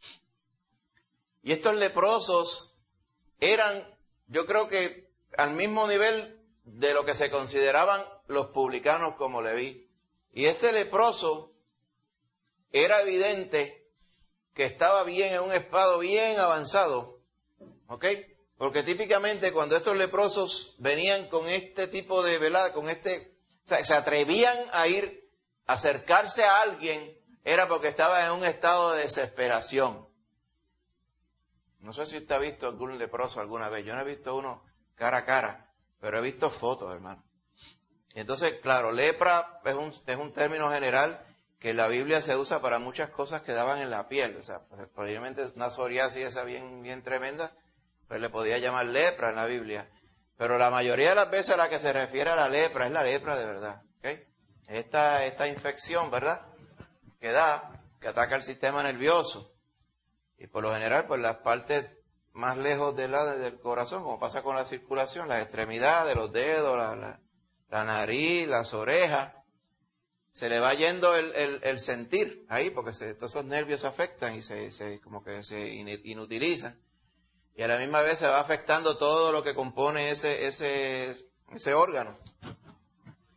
Y estos leprosos eran, yo creo que al mismo nivel de lo que se consideraban los publicanos como Leví. Y este leproso era evidente que estaba bien en un estado bien avanzado, ¿ok? Porque típicamente cuando estos leprosos venían con este tipo de velada, o sea, se atrevían a ir, a acercarse a alguien, era porque estaba en un estado de desesperación. No sé si usted ha visto algún leproso alguna vez. Yo no he visto uno cara a cara, pero he visto fotos, hermano. Entonces, claro, lepra es un término general que en la Biblia se usa para muchas cosas que daban en la piel. O sea, pues, probablemente una psoriasis esa bien tremenda, pues le podía llamar lepra en la Biblia. Pero la mayoría de las veces a la que se refiere a la lepra es la lepra de verdad. ¿Okay? Esta infección, ¿verdad?, que ataca el sistema nervioso. Y por lo general, pues las partes más lejos del corazón, como pasa con la circulación, las extremidades, los dedos, la nariz, las orejas, se le va yendo el sentir ahí, porque todos esos nervios se afectan y como que se inutilizan. Y a la misma vez se va afectando todo lo que compone ese órgano.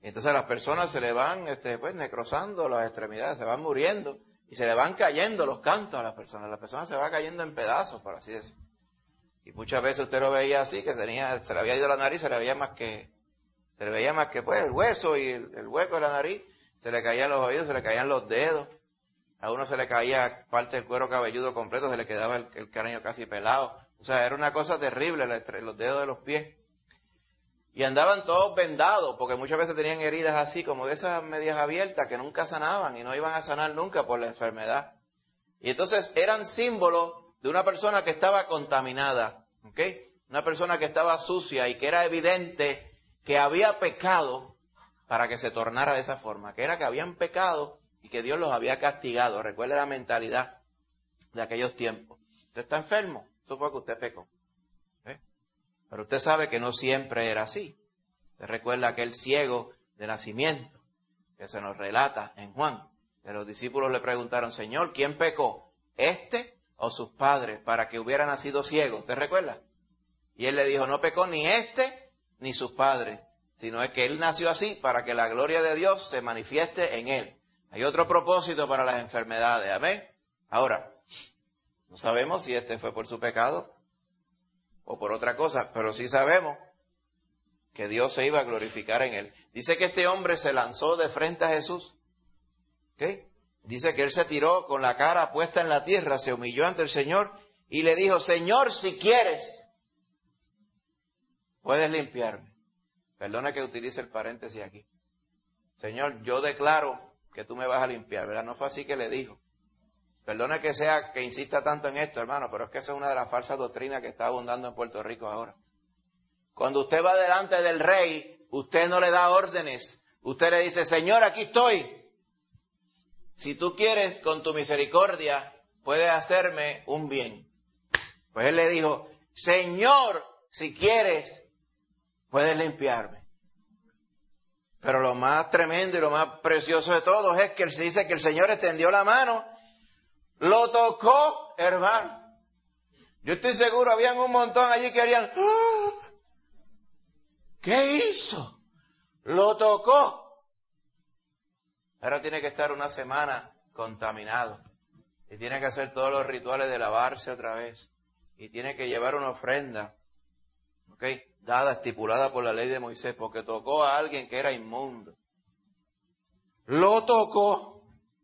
Y entonces las personas se le van pues necrosando las extremidades, se van muriendo y se le van cayendo los cantos a las personas. La persona se va cayendo en pedazos, por así decirlo. Y muchas veces usted lo veía así, que se le había ido la nariz, se le veía más que pues el hueso y el hueco de la nariz, se le caían los oídos, se le caían los dedos. A uno se le caía parte del cuero cabelludo completo, se le quedaba el cráneo casi pelado. O sea, era una cosa terrible, los dedos de los pies. Y andaban todos vendados, porque muchas veces tenían heridas así, como de esas medias abiertas, que nunca sanaban y no iban a sanar nunca por la enfermedad. Y entonces eran símbolos de una persona que estaba contaminada, ¿ok? Una persona que estaba sucia y que era evidente que había pecado para que se tornara de esa forma, que era que habían pecado y que Dios los había castigado. Recuerde la mentalidad de aquellos tiempos. Usted está enfermo, eso fue que usted pecó. Pero usted sabe que no siempre era así. Usted recuerda aquel ciego de nacimiento que se nos relata en Juan. Que los discípulos le preguntaron, Señor, ¿quién pecó? ¿Este o sus padres para que hubiera nacido ciego? ¿Usted recuerda? Y él le dijo, no pecó ni este ni sus padres, sino es que él nació así para que la gloria de Dios se manifieste en él. Hay otro propósito para las enfermedades, amén. Ahora, no sabemos si este fue por su pecado o por otra cosa, pero sí sabemos que Dios se iba a glorificar en él. Dice que este hombre se lanzó de frente a Jesús. ¿Okay? Dice que él se tiró con la cara puesta en la tierra, se humilló ante el Señor y le dijo, Señor, si quieres, puedes limpiarme. Perdona que utilice el paréntesis aquí. Señor, yo declaro que tú me vas a limpiar, ¿verdad? No fue así que le dijo. Perdona que insista tanto en esto, hermano, pero es que esa es una de las falsas doctrinas que está abundando en Puerto Rico ahora. Cuando usted va delante del rey, usted no le da órdenes. Usted le dice, Señor, aquí estoy. Si tú quieres, con tu misericordia, puedes hacerme un bien. Pues él le dijo, Señor, si quieres, puedes limpiarme. Pero lo más tremendo y lo más precioso de todo es que él se dice que el Señor extendió la mano, lo tocó, hermano. Yo estoy seguro, habían un montón allí que harían, ¡ah! ¿Qué hizo? Lo tocó. Ahora tiene que estar una semana contaminado. Y tiene que hacer todos los rituales de lavarse otra vez. Y tiene que llevar una ofrenda, ¿ok? Dada, estipulada por la ley de Moisés, porque tocó a alguien que era inmundo. Lo tocó.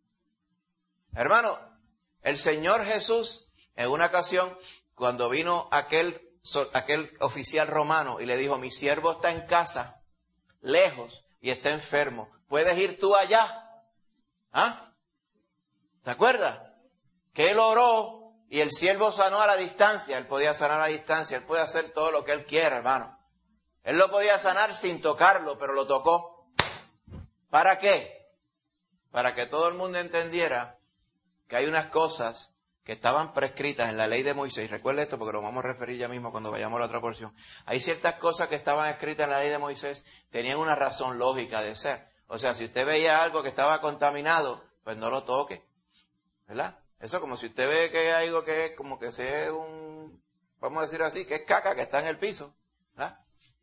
Hermano, el Señor Jesús, en una ocasión, cuando vino aquel oficial romano y le dijo, mi siervo está en casa, lejos, y está enfermo, ¿puedes ir tú allá? ¿Ah? ¿Se acuerda? Que él oró y el siervo sanó a la distancia. Él podía sanar a la distancia, él puede hacer todo lo que él quiera, hermano. Él lo podía sanar sin tocarlo, pero lo tocó. ¿Para qué? Para que todo el mundo entendiera que hay unas cosas que estaban prescritas en la ley de Moisés. Recuerde esto porque lo vamos a referir ya mismo cuando vayamos a la otra porción. Hay ciertas cosas que estaban escritas en la ley de Moisés, tenían una razón lógica de ser. O sea, si usted veía algo que estaba contaminado, pues no lo toque, ¿verdad? Eso como si usted ve que hay algo que es como que sea vamos a decir así, que es caca que está en el piso, ¿verdad?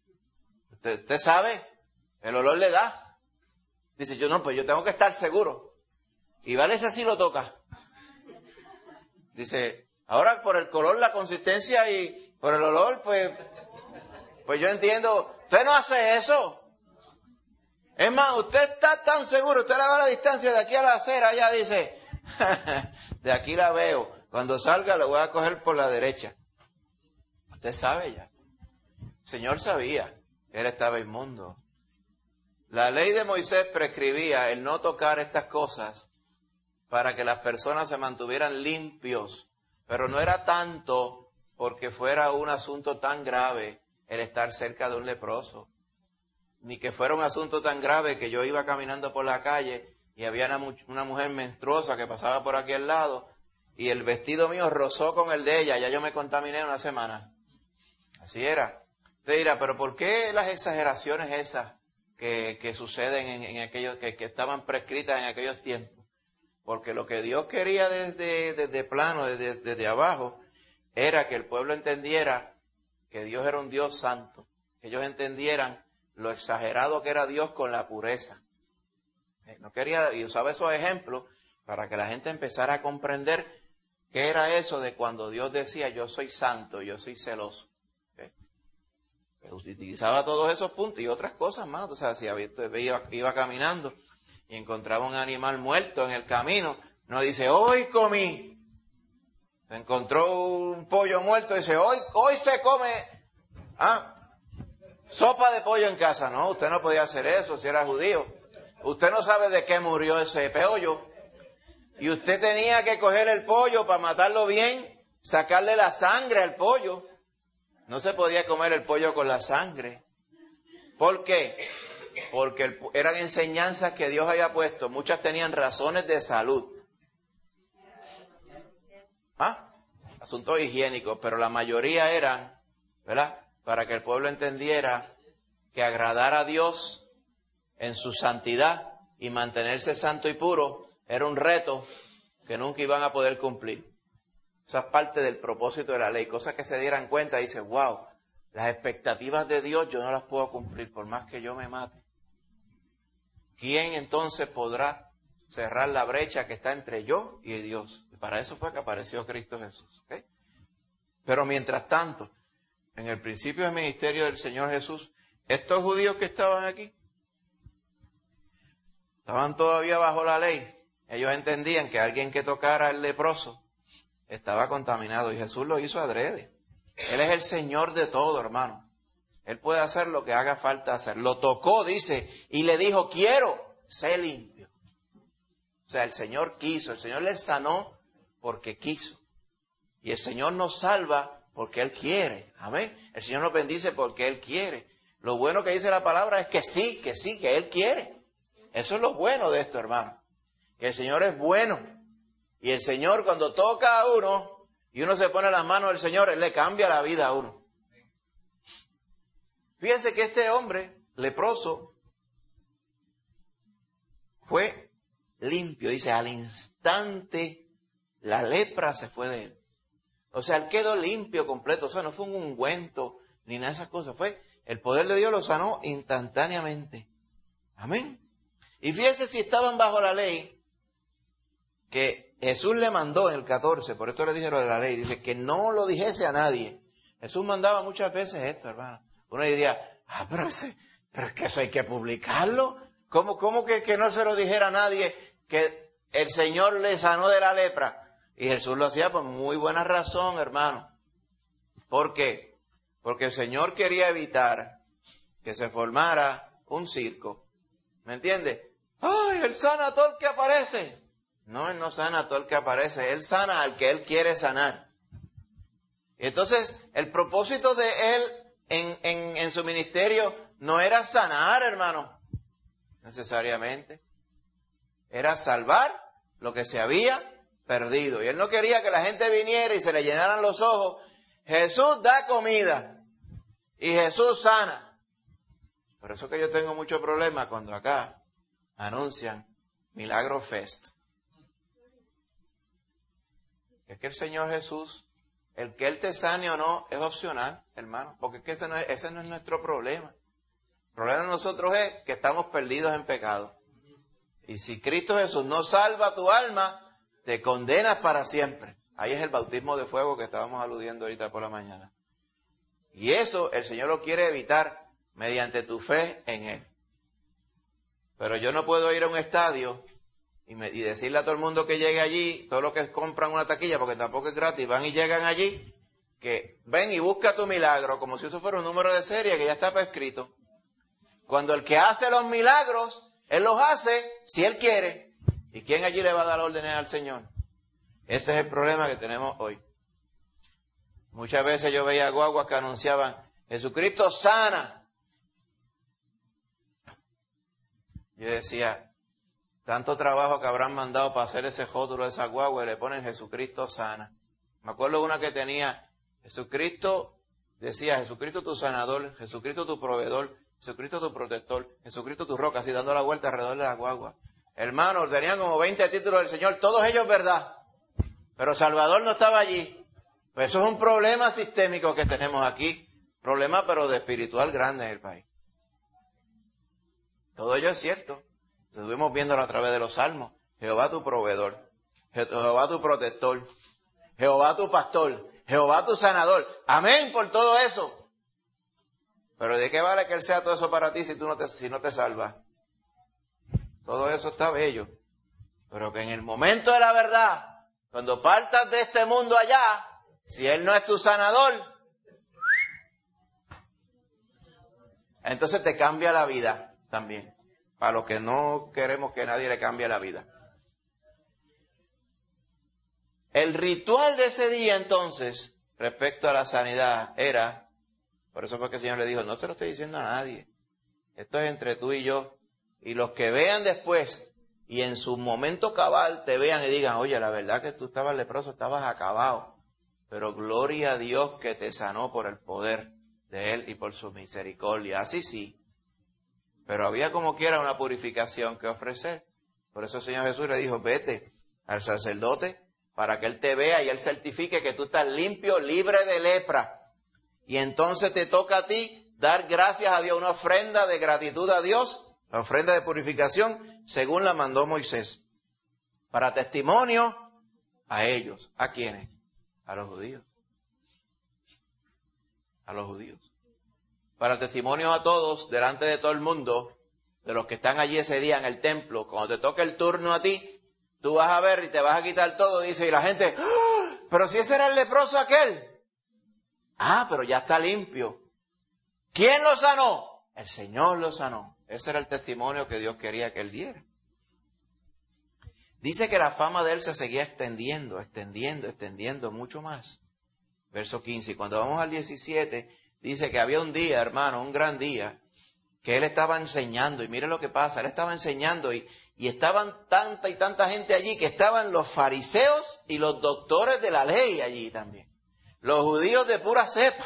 Usted sabe, el olor le da. Dice, yo tengo que estar seguro. Y vale si así lo toca. Dice, ahora por el color, la consistencia y por el olor, pues yo entiendo. Usted no hace eso. Es más, usted está tan seguro, usted le va a la distancia de aquí a la acera, ella dice, de aquí la veo. Cuando salga lo voy a coger por la derecha. Usted sabe ya. El Señor sabía que él estaba inmundo. La ley de Moisés prescribía el no tocar estas cosas para que las personas se mantuvieran limpios, pero no era tanto porque fuera un asunto tan grave el estar cerca de un leproso, ni que fuera un asunto tan grave que yo iba caminando por la calle y había una mujer menstruosa que pasaba por aquí al lado y el vestido mío rozó con el de ella, ya yo me contaminé una semana. Así era. Usted dirá, pero ¿por qué las exageraciones esas que suceden en aquellos que estaban prescritas en aquellos tiempos? Porque lo que Dios quería desde plano, desde abajo, era que el pueblo entendiera que Dios era un Dios santo. Que ellos entendieran lo exagerado que era Dios con la pureza. No quería, y usaba esos ejemplos para que la gente empezara a comprender qué era eso de cuando Dios decía, yo soy santo, yo soy celoso. Utilizaba todos esos puntos y otras cosas más. O sea, si iba caminando y encontraba un animal muerto en el camino, no dice, hoy comí. Encontró un pollo muerto y dice, hoy se come sopa de pollo en casa. No, usted no podía hacer eso si era judío. Usted no sabe de qué murió ese pollo. Y usted tenía que coger el pollo para matarlo bien, sacarle la sangre al pollo. No se podía comer el pollo con la sangre. ¿Por qué? Porque eran enseñanzas que Dios había puesto. Muchas tenían razones de salud. Asuntos higiénicos, pero la mayoría eran, ¿verdad? Para que el pueblo entendiera que agradar a Dios en su santidad y mantenerse santo y puro era un reto que nunca iban a poder cumplir. Esa es parte del propósito de la ley. Cosas que se dieran cuenta y dice, wow, las expectativas de Dios yo no las puedo cumplir por más que yo me mate. ¿Quién entonces podrá cerrar la brecha que está entre yo y Dios? Y para eso fue que apareció Cristo Jesús. ¿Okay? Pero mientras tanto, en el principio del ministerio del Señor Jesús, estos judíos que estaban aquí, estaban todavía bajo la ley. Ellos entendían que alguien que tocara al leproso estaba contaminado y Jesús lo hizo adrede. Él es el Señor de todo, hermano. Él puede hacer lo que haga falta hacer. Lo tocó, dice, y le dijo, quiero, sé limpio. O sea, el Señor quiso, el Señor le sanó porque quiso. Y el Señor nos salva porque Él quiere. Amén. El Señor nos bendice porque Él quiere. Lo bueno que dice la palabra es que sí, que Él quiere. Eso es lo bueno de esto, hermano. Que el Señor es bueno. Y el Señor cuando toca a uno y uno se pone en las manos del Señor, Él le cambia la vida a uno. Fíjense que este hombre leproso fue limpio. Dice, al instante la lepra se fue de él. O sea, él quedó limpio completo. O sea, no fue un ungüento ni nada de esas cosas. Fue el poder de Dios lo sanó instantáneamente. Amén. Y fíjense si estaban bajo la ley, que Jesús le mandó en el 14, por esto le dijeron de la ley, dice que no lo dijese a nadie. Jesús mandaba muchas veces esto, hermano. Uno diría, pero es que eso hay que publicarlo. ¿Cómo que no se lo dijera a nadie que el Señor le sanó de la lepra? Y Jesús lo hacía por muy buena razón, hermano. ¿Por qué? Porque el Señor quería evitar que se formara un circo. ¿Me entiende? ¡Ay, Él sana a todo el que aparece! No, Él no sana a todo el que aparece. Él sana al que Él quiere sanar. Y entonces, el propósito de Él en su ministerio no era sanar, hermano, necesariamente. Era salvar lo que se había perdido. Y Él no quería que la gente viniera y se le llenaran los ojos. Jesús da comida y Jesús sana. Por eso que yo tengo mucho problema cuando acá anuncian Milagro Fest. Es que el Señor Jesús, el que Él te sane o no, es opcional, hermano. Porque es que ese no es nuestro problema. El problema de nosotros es que estamos perdidos en pecado. Y si Cristo Jesús no salva tu alma, te condenas para siempre. Ahí es el bautismo de fuego que estábamos aludiendo ahorita por la mañana. Y eso el Señor lo quiere evitar mediante tu fe en Él. Pero yo no puedo ir a un estadio y decirle a todo el mundo que llegue allí, todos los que compran una taquilla, porque tampoco es gratis, van y llegan allí, que ven y busca tu milagro, como si eso fuera un número de serie que ya está prescrito. Cuando el que hace los milagros, Él los hace si Él quiere. ¿Y quién allí le va a dar órdenes al Señor? Ese es el problema que tenemos hoy. Muchas veces yo veía guaguas que anunciaban, Jesucristo sana. Yo decía, tanto trabajo que habrán mandado para hacer ese rótulo de esa guagua y le ponen Jesucristo sana. Me acuerdo de una que tenía, Jesucristo, decía, Jesucristo tu sanador, Jesucristo tu proveedor, Jesucristo tu protector, Jesucristo tu roca, así dando la vuelta alrededor de la guagua. Hermanos, tenían como 20 títulos del Señor, todos ellos verdad, pero Salvador no estaba allí. Pues eso es un problema sistémico que tenemos aquí, problema pero de espiritual grande en el país. Todo ello es cierto. Estuvimos viéndolo a través de los salmos. Jehová tu proveedor, Jehová tu protector, Jehová tu pastor, Jehová tu sanador. Amén por todo eso. Pero ¿de qué vale que Él sea todo eso para ti si no te salvas? Todo eso está bello. Pero que en el momento de la verdad, cuando partas de este mundo allá, si Él no es tu sanador, entonces te cambia la vida también. Para los que no queremos que nadie le cambie la vida. El ritual de ese día entonces, respecto a la sanidad, era, por eso fue que el Señor le dijo, no se lo estoy diciendo a nadie. Esto es entre tú y yo. Y los que vean después, y en su momento cabal te vean y digan, oye, la verdad que tú estabas leproso, estabas acabado. Pero gloria a Dios que te sanó por el poder de Él y por su misericordia. Así sí. Pero había como quiera una purificación que ofrecer. Por eso el Señor Jesús le dijo, vete al sacerdote para que Él te vea y Él certifique que tú estás limpio, libre de lepra. Y entonces te toca a ti dar gracias a Dios, una ofrenda de gratitud a Dios, la ofrenda de purificación, según la mandó Moisés. Para testimonio a ellos. ¿A quiénes? A los judíos. A los judíos. Para testimonio a todos, delante de todo el mundo, de los que están allí ese día en el templo, cuando te toque el turno a ti, tú vas a ver y te vas a quitar todo, dice, y la gente, ¡ah! Pero si ese era el leproso aquel. Ah, pero ya está limpio. ¿Quién lo sanó? El Señor lo sanó. Ese era el testimonio que Dios quería que él diera. Dice que la fama de él se seguía extendiendo mucho más. Verso 15. Y cuando vamos al 17, dice que había un día, hermano, un gran día, que él estaba enseñando. Y mire lo que pasa, él estaba enseñando y estaban tanta y tanta gente allí, que estaban los fariseos y los doctores de la ley allí también. Los judíos de pura cepa.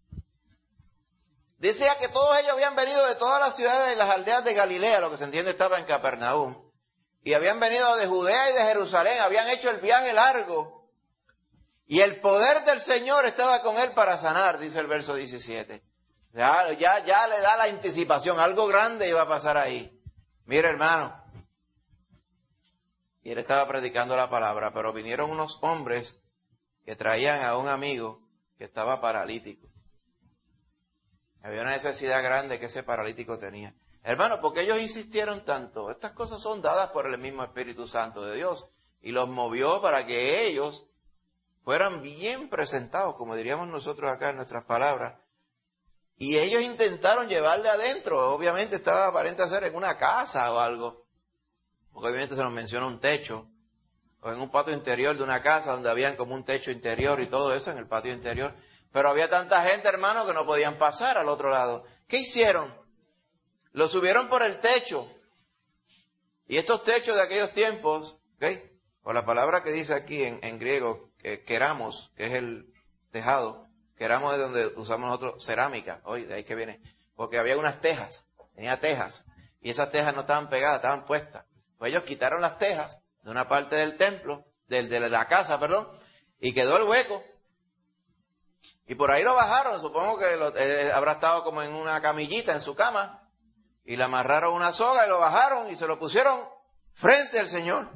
Decía que todos ellos habían venido de todas las ciudades y las aldeas de Galilea, lo que se entiende estaba en Capernaum. Y habían venido de Judea y de Jerusalén, habían hecho el viaje largo. Y el poder del Señor estaba con él para sanar, dice el verso 17. Ya le da la anticipación, algo grande iba a pasar ahí. Mira, hermano. Y él estaba predicando la palabra, pero vinieron unos hombres que traían a un amigo que estaba paralítico. Había una necesidad grande que ese paralítico tenía. Hermano, ¿por qué ellos insistieron tanto? Estas cosas son dadas por el mismo Espíritu Santo de Dios. Y los movió para que ellos fueran bien presentados, como diríamos nosotros acá en nuestras palabras. Y ellos intentaron llevarle adentro. Obviamente estaba aparente ser en una casa o algo. Porque obviamente se nos menciona un techo. O en un patio interior de una casa donde habían como un techo interior y todo eso en el patio interior. Pero había tanta gente, hermano, que no podían pasar al otro lado. ¿Qué hicieron? Lo subieron por el techo. Y estos techos de aquellos tiempos, ¿okay? Por la palabra que dice aquí en griego, queramos, que es el tejado. Queramos es donde usamos nosotros cerámica. Hoy, de ahí que viene. Porque había unas tejas. Tenía tejas. Y esas tejas no estaban pegadas, estaban puestas. Pues ellos quitaron las tejas de una parte del templo, de la casa, perdón, y quedó el hueco. Y por ahí lo bajaron, supongo que habrá estado como en una camillita en su cama, y le amarraron una soga y lo bajaron y se lo pusieron frente al Señor.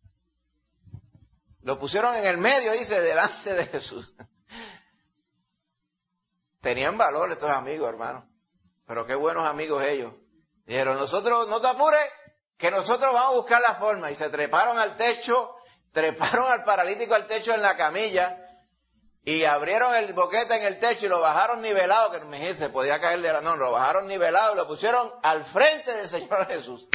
Lo pusieron en el medio, dice, delante de Jesús. Tenían valor estos amigos, hermano. Pero qué buenos amigos ellos. Dijeron, nosotros, no te apures, que nosotros vamos a buscar la forma. Y se treparon al techo, treparon al paralítico al techo en la camilla, y abrieron el boquete en el techo y lo bajaron nivelado, que me dije, se podía caer de la... No, lo bajaron nivelado y lo pusieron al frente del Señor Jesús.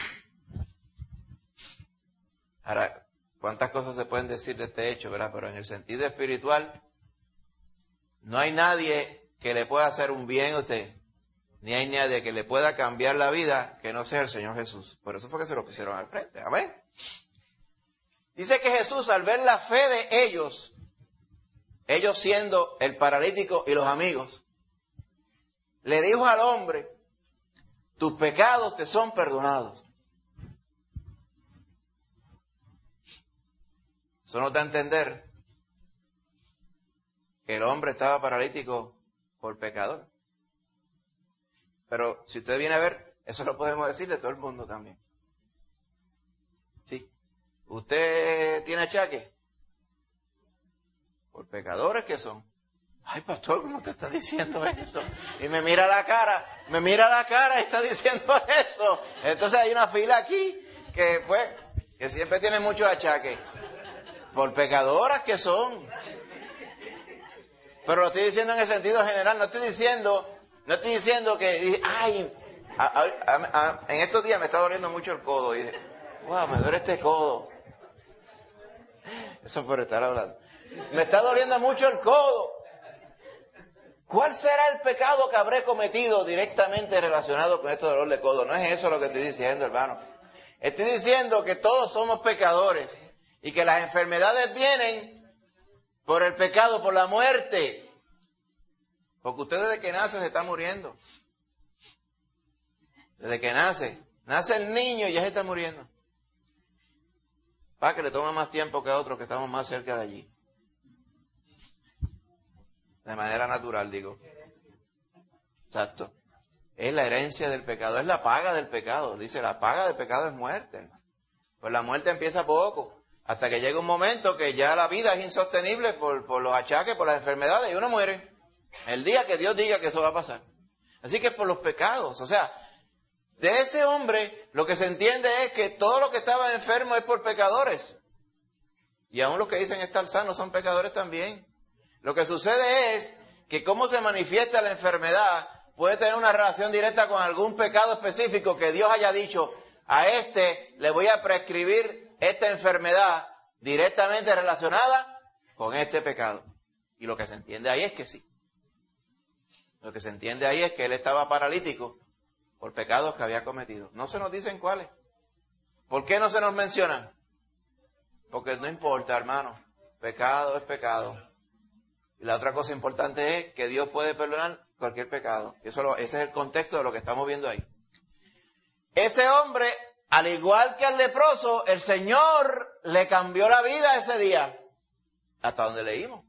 Ahora, cuántas cosas se pueden decir de este hecho, ¿verdad? Pero en el sentido espiritual, no hay nadie que le pueda hacer un bien a usted, ni hay nadie que le pueda cambiar la vida que no sea el Señor Jesús. Por eso fue que se lo pusieron al frente. Amén. Dice que Jesús, al ver la fe de ellos siendo el paralítico y los amigos, le dijo al hombre, tus pecados te son perdonados. Eso nos da a entender que el hombre estaba paralítico por pecador. Pero si usted viene a ver, Eso lo podemos decir de todo el mundo también. ¿Sí? ¿Usted tiene achaque? Por pecadores que son. Ay, pastor, ¿cómo te está diciendo eso? Y me mira la cara y está diciendo eso. Entonces hay una fila aquí que siempre tiene muchos achaques. Por pecadoras que son. Pero lo estoy diciendo en el sentido general, no estoy diciendo que, ay, en estos días me está doliendo mucho el codo. Y dije, wow, me duele este codo. Eso por estar hablando. Me está doliendo mucho el codo. ¿Cuál será el pecado que habré cometido directamente relacionado con este dolor de codo? No es eso lo que estoy diciendo, hermano. Estoy diciendo que todos somos pecadores y que las enfermedades vienen por el pecado, por la muerte. Porque usted desde que nace se está muriendo. Desde que nace el niño y ya se está muriendo. Para que le toma más tiempo que a otros que estamos más cerca de allí. De manera natural, digo. Exacto. Es la herencia del pecado, es la paga del pecado. Dice, la paga del pecado es muerte, hermano. Pues la muerte empieza poco, hasta que llega un momento que ya la vida es insostenible por los achaques, por las enfermedades, y uno muere. El día que Dios diga que eso va a pasar. Así que por los pecados, o sea, de ese hombre lo que se entiende es que todo lo que estaba enfermo es por pecadores. Y aún los que dicen estar sanos son pecadores también. Lo que sucede es que cómo se manifiesta la enfermedad puede tener una relación directa con algún pecado específico que Dios haya dicho, a este le voy a prescribir esta enfermedad directamente relacionada con este pecado. Y lo que se entiende ahí es que sí. Lo que se entiende ahí es que él estaba paralítico por pecados que había cometido. No se nos dicen cuáles. ¿Por qué no se nos mencionan? Porque no importa, hermano. Pecado es pecado. Y la otra cosa importante es que Dios puede perdonar cualquier pecado. Ese es el contexto de lo que estamos viendo ahí. Ese hombre, al igual que al leproso, el Señor le cambió la vida ese día. Hasta donde leímos.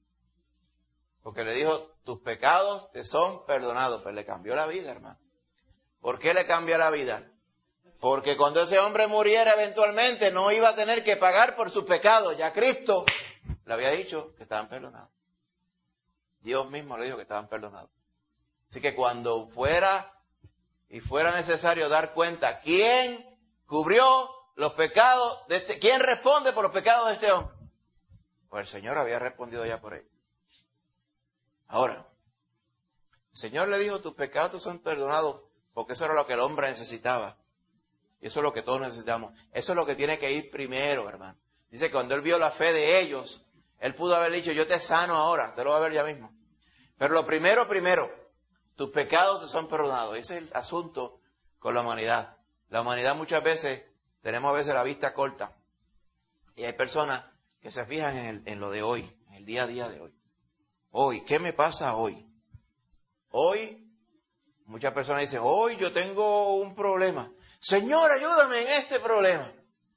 Porque le dijo, tus pecados te son perdonados. Pues le cambió la vida, hermano. ¿Por qué le cambia la vida? Porque cuando ese hombre muriera eventualmente no iba a tener que pagar por sus pecados. Ya Cristo le había dicho que estaban perdonados. Dios mismo le dijo que estaban perdonados. Así que cuando fuera necesario dar cuenta quién cubrió los pecados de quién responde por los pecados de este hombre, pues el Señor había respondido ya por él. Ahora, el Señor le dijo, tus pecados son perdonados, porque eso era lo que el hombre necesitaba. Y eso es lo que todos necesitamos. Eso es lo que tiene que ir primero, hermano. Dice que cuando él vio la fe de ellos, él pudo haber dicho, yo te sano ahora, te lo va a ver ya mismo. Pero lo primero, tus pecados te son perdonados. Ese es el asunto con la humanidad. La humanidad muchas veces, tenemos a veces la vista corta. Y hay personas que se fijan en lo de hoy, en el día a día de hoy. Hoy, ¿qué me pasa hoy? Hoy, muchas personas dicen, hoy yo tengo un problema. Señor, ayúdame en este problema.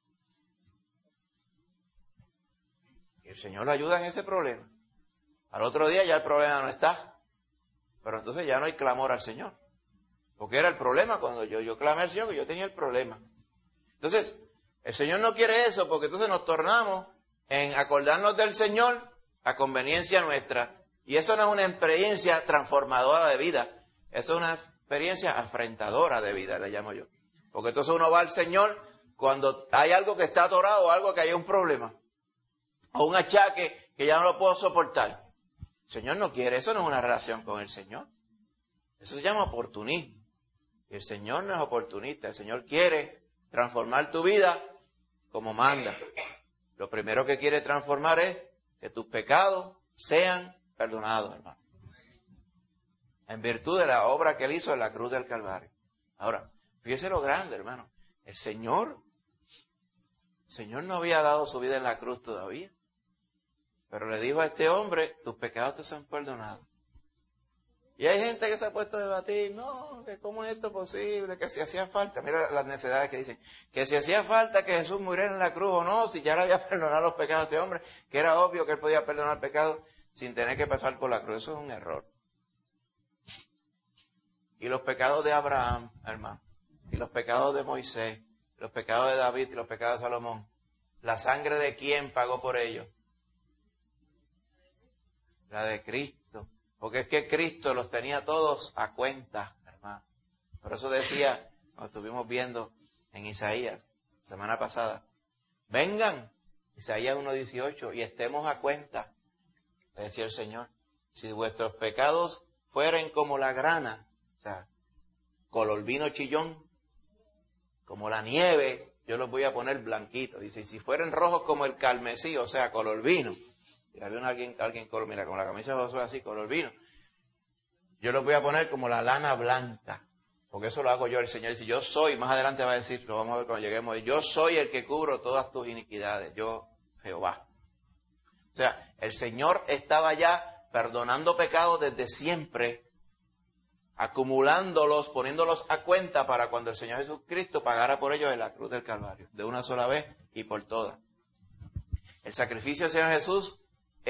Y el Señor lo ayuda en ese problema. Al otro día ya el problema no está. Pero entonces ya no hay clamor al Señor. Porque era el problema cuando yo clamé al Señor, que yo tenía el problema. Entonces, el Señor no quiere eso, porque entonces nos tornamos en acordarnos del Señor a conveniencia nuestra. Y eso no es una experiencia transformadora de vida. Eso es una experiencia afrentadora de vida, le llamo yo. Porque entonces uno va al Señor cuando hay algo que está atorado o algo que hay un problema. O un achaque que ya no lo puedo soportar. El Señor no quiere, eso no es una relación con el Señor. Eso se llama oportunismo. Y el Señor no es oportunista, el Señor quiere transformar tu vida como manda. Lo primero que quiere transformar es que tus pecados sean perdonados, hermano. En virtud de la obra que Él hizo en la cruz del Calvario. Ahora, fíjese lo grande, hermano. El Señor no había dado su vida en la cruz todavía. Pero le dijo a este hombre, tus pecados te son perdonados. Y hay gente que se ha puesto a debatir, no, que cómo es esto posible, que si hacía falta, mira las necesidades que dicen, que si hacía falta que Jesús muriera en la cruz o no, si ya le había perdonado los pecados a este hombre, que era obvio que él podía perdonar pecados sin tener que pasar por la cruz. Eso es un error. Y los pecados de Abraham, hermano, y los pecados de Moisés, los pecados de David y los pecados de Salomón, ¿la sangre de quién pagó por ellos? La de Cristo. Porque es que Cristo los tenía todos a cuenta, hermano. Por eso decía, cuando estuvimos viendo en Isaías, semana pasada, vengan, Isaías 1:18, y estemos a cuenta, le decía el Señor, si vuestros pecados fueren como la grana, o sea, color vino chillón, como la nieve, yo los voy a poner blanquitos. Dice, y si fueren rojos como el carmesí, o sea, color vino, y había alguien color, mira, con la camisa de Josué así, color vino, yo los voy a poner como la lana blanca, porque eso lo hago yo, el Señor. Y si yo soy, más adelante va a decir, lo vamos a ver cuando lleguemos, yo soy el que cubro todas tus iniquidades, yo, Jehová. O sea, el Señor estaba ya perdonando pecados desde siempre, acumulándolos, poniéndolos a cuenta para cuando el Señor Jesucristo pagara por ellos en la cruz del Calvario, de una sola vez y por todas. El sacrificio del Señor Jesús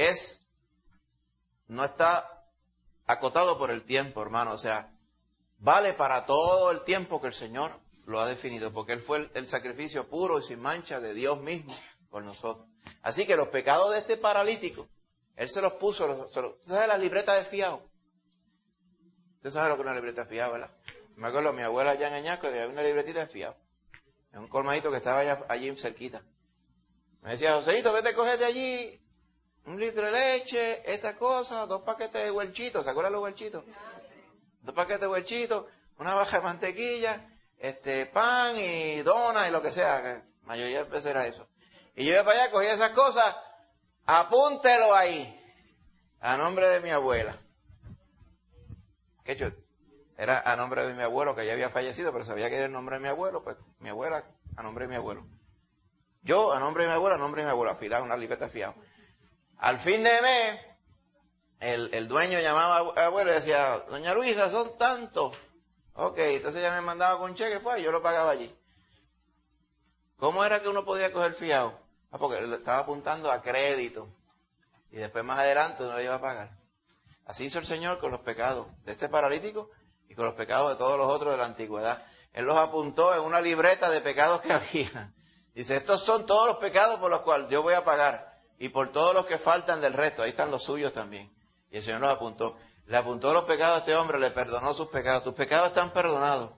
no está acotado por el tiempo, hermano, o sea, vale para todo el tiempo que el Señor lo ha definido, porque Él fue el sacrificio puro y sin mancha de Dios mismo por nosotros. Así que los pecados de este paralítico, Él se los puso, ¿usted sabe la libreta de fiado? Usted sabe lo que es una libreta de fiado, ¿verdad? Me acuerdo, mi abuela allá en Añasco había una libretita de fiado, en un colmadito que estaba allí cerquita. Me decía, Joséito, vete a coger de allí 1 litro de leche, esta cosa, 2 paquetes de huelchitos, ¿se acuerdan los huelchitos? 2 paquetes de huelchitos, una baja de mantequilla, pan y dona y lo que sea, que la mayoría de veces era eso. Y yo iba para allá, cogía esas cosas, apúntelo ahí, a nombre de mi abuela. ¿Qué chulo? Era a nombre de mi abuelo, que ya había fallecido, pero sabía que era el nombre de mi abuelo, pues mi abuela a nombre de mi abuelo. Yo a nombre de mi abuela, a nombre de mi abuelo, afilaba una libreta fiado. Al fin de mes, el dueño llamaba a abuelo y decía, doña Luisa, son tantos. Ok, entonces ella me mandaba con cheque, y yo lo pagaba allí. ¿Cómo era que uno podía coger fiado? Porque le estaba apuntando a crédito. Y después más adelante uno le iba a pagar. Así hizo el Señor con los pecados de este paralítico y con los pecados de todos los otros de la antigüedad. Él los apuntó en una libreta de pecados que había. Dice, estos son todos los pecados por los cuales yo voy a pagar. Y por todos los que faltan del resto. Ahí están los suyos también. Y el Señor los apuntó. Le apuntó los pecados a este hombre, le perdonó sus pecados. Tus pecados están perdonados.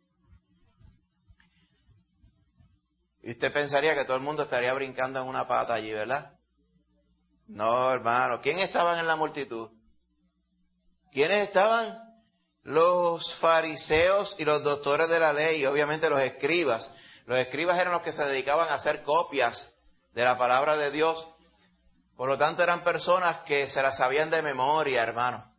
Y usted pensaría que todo el mundo estaría brincando en una pata allí, ¿verdad? No, hermano. ¿Quién estaban en la multitud? ¿Quiénes estaban? Los fariseos y los doctores de la ley, y obviamente los escribas. Los escribas eran los que se dedicaban a hacer copias de la palabra de Dios. Por lo tanto, eran personas que se las sabían de memoria, hermano.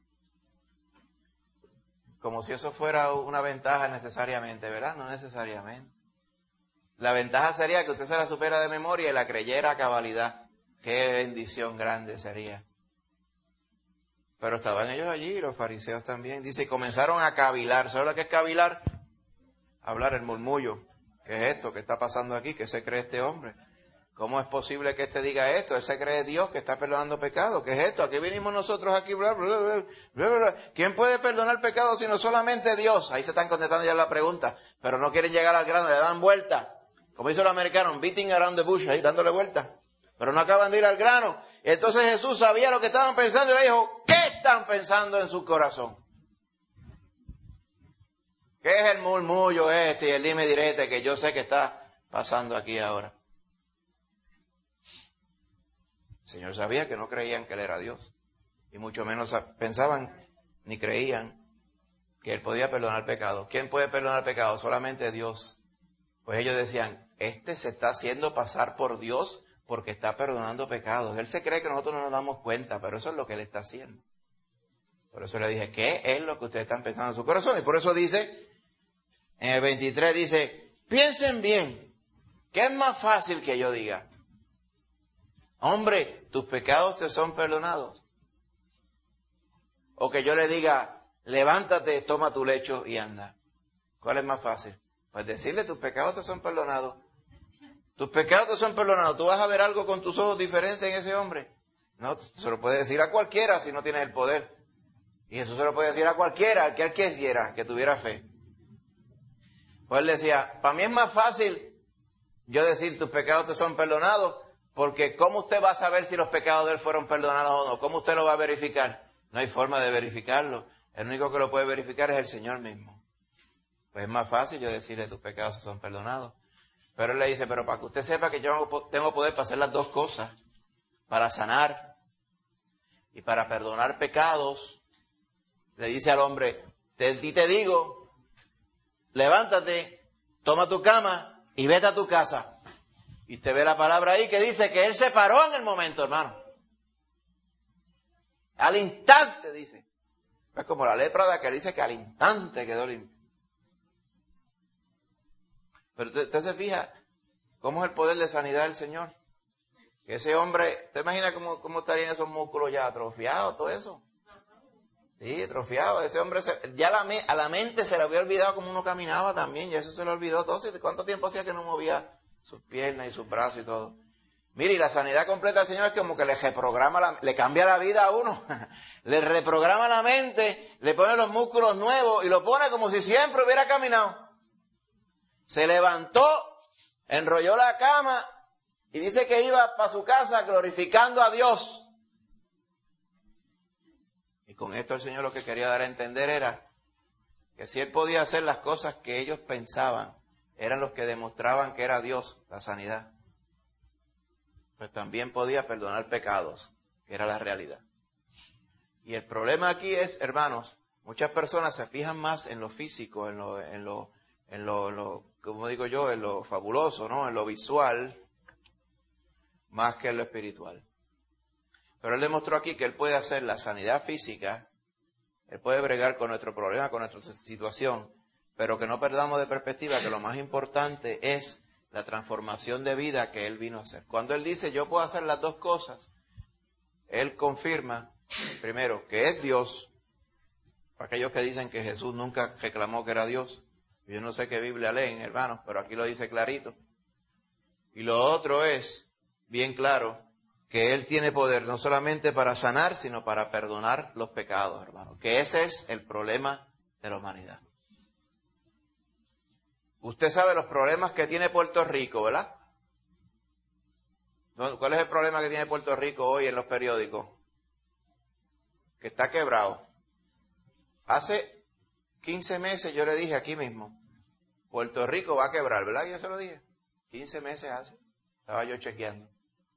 Como si eso fuera una ventaja necesariamente, ¿verdad? No necesariamente. La ventaja sería que usted se la supiera de memoria y la creyera a cabalidad. Qué bendición grande sería. Pero estaban ellos allí, los fariseos también. Dice, y comenzaron a cavilar. ¿Sabe lo que es cavilar? Hablar el murmullo. ¿Qué es esto? ¿Qué está pasando aquí? ¿Qué se cree este hombre? ¿Cómo es posible que este diga esto? Él se cree Dios que está perdonando pecados. ¿Qué es esto? Aquí vinimos nosotros aquí, bla, bla, bla, bla, bla. ¿Quién puede perdonar pecados sino solamente Dios? Ahí se están contestando ya la pregunta, pero no quieren llegar al grano, le dan vuelta. Como dicen los americanos, beating around the bush, ahí dándole vuelta. Pero no acaban de ir al grano. Y entonces Jesús sabía lo que estaban pensando y le dijo, ¿qué están pensando en su corazón? ¿Qué es el murmullo y el dime direte que yo sé que está pasando aquí ahora? El Señor sabía que no creían que Él era Dios. Y mucho menos pensaban ni creían que Él podía perdonar pecados. ¿Quién puede perdonar pecados? Solamente Dios. Pues ellos decían, este se está haciendo pasar por Dios porque está perdonando pecados. Él se cree que nosotros no nos damos cuenta, pero eso es lo que Él está haciendo. Por eso le dije, ¿qué es lo que ustedes están pensando en su corazón? Y por eso dice, en el 23 dice, piensen bien, ¿qué es más fácil que yo diga? Hombre, tus pecados te son perdonados. O que yo le diga, levántate, toma tu lecho y anda. ¿Cuál es más fácil? Pues decirle, tus pecados te son perdonados. Tus pecados te son perdonados. ¿Tú vas a ver algo con tus ojos diferentes en ese hombre? No, se lo puede decir a cualquiera si no tienes el poder. Y Jesús se lo puede decir a cualquiera, al que él quisiera, que tuviera fe. Pues él decía, para mí es más fácil yo decir tus pecados te son perdonados, porque ¿cómo usted va a saber si los pecados de él fueron perdonados o no? ¿Cómo usted lo va a verificar? No hay forma de verificarlo. El único que lo puede verificar es el Señor mismo. Pues es más fácil yo decirle tus pecados son perdonados. Pero él le dice, pero para que usted sepa que yo tengo poder para hacer las dos cosas, para sanar y para perdonar pecados, le dice al hombre, te digo, levántate, toma tu cama y vete a tu casa. Y usted ve la palabra ahí que dice que él se paró en el momento, hermano. Al instante, dice. Es como la lepra de aquel, dice que al instante quedó limpio. Pero usted se fija cómo es el poder de sanidad del Señor. Que ese hombre, ¿usted imagina cómo estarían esos músculos ya atrofiados, todo eso? Sí, atrofiado. Ese hombre, ya a la mente se le había olvidado cómo uno caminaba también, y eso se le olvidó todo. ¿Cuánto tiempo hacía que no movía sus piernas y sus brazos y todo? Mire, y la sanidad completa del Señor es como que le reprograma, le cambia la vida a uno, le reprograma la mente, le pone los músculos nuevos y lo pone como si siempre hubiera caminado. Se levantó, enrolló la cama y dice que iba para su casa glorificando a Dios. Y con esto el Señor lo que quería dar a entender era que si Él podía hacer las cosas que ellos pensaban, eran los que demostraban que era Dios, la sanidad. Pues también podía perdonar pecados, que era la realidad. Y el problema aquí es, hermanos, muchas personas se fijan más en lo físico, en lo, como digo yo, en lo fabuloso, ¿no? En lo visual, más que en lo espiritual. Pero Él demostró aquí que Él puede hacer la sanidad física, Él puede bregar con nuestro problema, con nuestra situación, pero que no perdamos de perspectiva que lo más importante es la transformación de vida que Él vino a hacer. Cuando Él dice, yo puedo hacer las dos cosas, Él confirma, primero, que es Dios. Para aquellos que dicen que Jesús nunca reclamó que era Dios, yo no sé qué Biblia leen, hermanos, pero aquí lo dice clarito. Y lo otro es, bien claro, que Él tiene poder no solamente para sanar, sino para perdonar los pecados, hermanos. Que ese es el problema de la humanidad. Usted sabe los problemas que tiene Puerto Rico, ¿verdad? ¿Cuál es el problema que tiene Puerto Rico hoy en los periódicos? Que está quebrado. Hace 15 meses yo le dije aquí mismo, Puerto Rico va a quebrar, ¿verdad? Yo se lo dije. 15 meses hace. Estaba yo chequeando.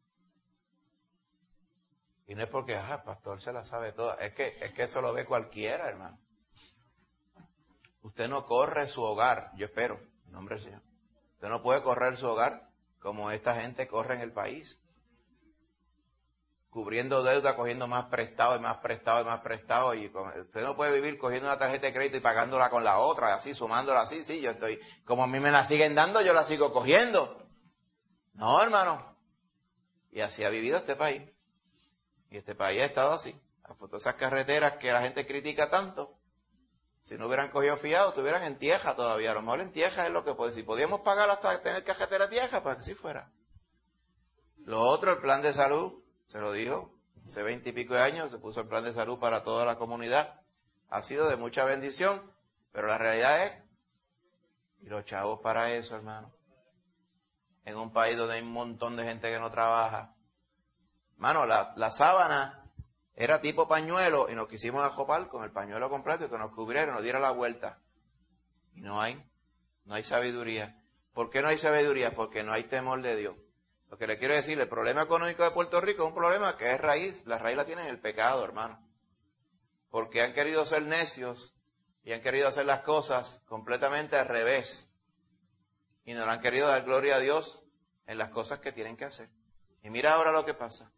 Y no es porque, el pastor se la sabe toda. Es que eso lo ve cualquiera, hermano. Usted no corre su hogar, yo espero, en nombre del Señor. Usted no puede correr su hogar como esta gente corre en el país. Cubriendo deuda, cogiendo más prestado y más prestado y más prestado. Y usted no puede vivir cogiendo una tarjeta de crédito y pagándola con la otra, así, sumándola así. Sí, yo estoy, como a mí me la siguen dando, yo la sigo cogiendo. No, hermano. Y así ha vivido este país. Y este país ha estado así. Todas esas carreteras que la gente critica tanto, si no hubieran cogido fiado, estuvieran en tierra todavía. A lo mejor en tierra es lo que puede. Si podíamos pagar hasta tener carretera tierra, pues que así fuera. Lo otro, el plan de salud, se lo dijo, hace 20 y pico de años se puso el plan de salud para toda la comunidad. Ha sido de mucha bendición, pero la realidad es, y los chavos para eso, hermano. En un país donde hay un montón de gente que no trabaja. Hermano, la sábana era tipo pañuelo y nos quisimos acopar con el pañuelo completo y que nos cubriera y nos diera la vuelta. Y no hay sabiduría. ¿Por qué no hay sabiduría? Porque no hay temor de Dios. Lo que le quiero decir, el problema económico de Puerto Rico es un problema que es raíz. La raíz la tienen en el pecado, hermano. Porque han querido ser necios y han querido hacer las cosas completamente al revés. Y no le han querido dar gloria a Dios en las cosas que tienen que hacer. Y mira ahora lo que pasa.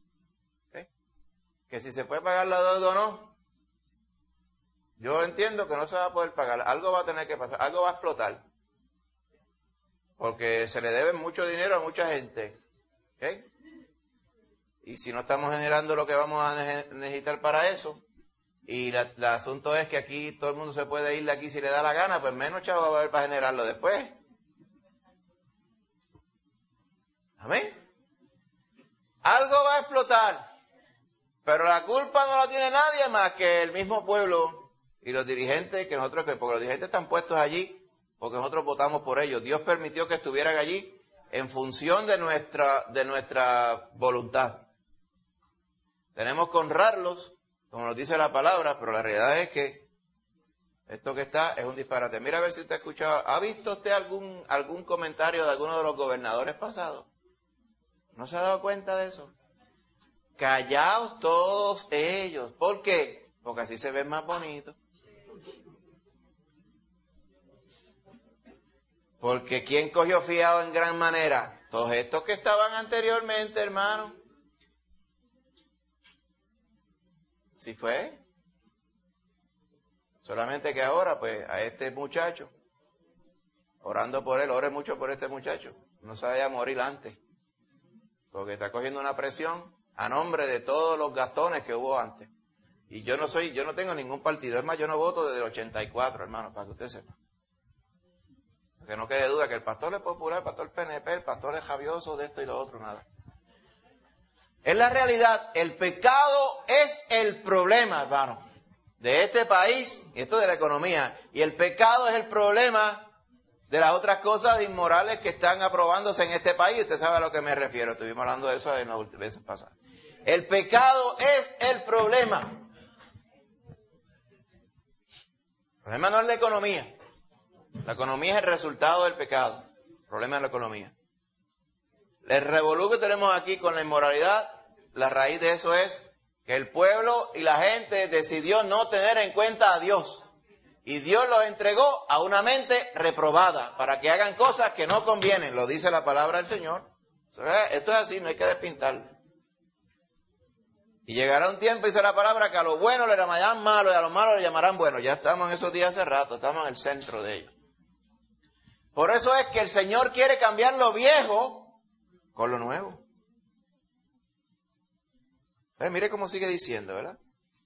Que si se puede pagar la deuda o no, yo entiendo que no se va a poder pagar. Algo va a tener que pasar, algo va a explotar. Porque se le debe mucho dinero a mucha gente. ¿Okay? Y si no estamos generando lo que vamos a necesitar para eso, y el asunto es que aquí todo el mundo se puede ir de aquí si le da la gana, pues menos chavo va a haber para generarlo después. Amén. Algo va a explotar. Pero la culpa no la tiene nadie más que el mismo pueblo y los dirigentes, porque los dirigentes están puestos allí porque nosotros votamos por ellos. Dios permitió que estuvieran allí en función de nuestra voluntad. Tenemos que honrarlos, como nos dice la palabra, pero la realidad es que esto que está es un disparate. Mira a ver si usted ha escuchado, ¿ha visto usted algún comentario de alguno de los gobernadores pasados? ¿No se ha dado cuenta de eso? Callaos todos ellos. ¿Por qué? Porque así se ven más bonitos. Porque ¿quién cogió fiado en gran manera? Todos estos que estaban anteriormente, hermano. ¿Sí fue? Solamente que ahora, pues, a este muchacho, orando por él, ore mucho por este muchacho, no se vaya a morir antes, porque está cogiendo una presión a nombre de todos los gastones que hubo antes. Y yo no tengo ningún partido, es más, yo no voto desde el 84, hermano, para que usted sepa. Que no quede duda que el pastor es popular, el pastor PNP, el pastor es javioso, de esto y lo otro, nada. Es la realidad, el pecado es el problema, hermano, de este país, y esto de la economía, y el pecado es el problema de las otras cosas inmorales que están aprobándose en este país. Usted sabe a lo que me refiero, estuvimos hablando de eso en las últimas veces pasadas. El pecado es el problema. El problema no es la economía. La economía es el resultado del pecado. El problema es la economía. El revolú que tenemos aquí con la inmoralidad, la raíz de eso es que el pueblo y la gente decidió no tener en cuenta a Dios. Y Dios los entregó a una mente reprobada para que hagan cosas que no convienen. Lo dice la palabra del Señor. Esto es así, no hay que despintarlo. Y llegará un tiempo, dice la palabra, que a lo bueno le llamarán malo y a lo malo le llamarán bueno. Ya estamos en esos días hace rato, estamos en el centro de ellos. Por eso es que el Señor quiere cambiar lo viejo con lo nuevo. Mire cómo sigue diciendo, ¿verdad?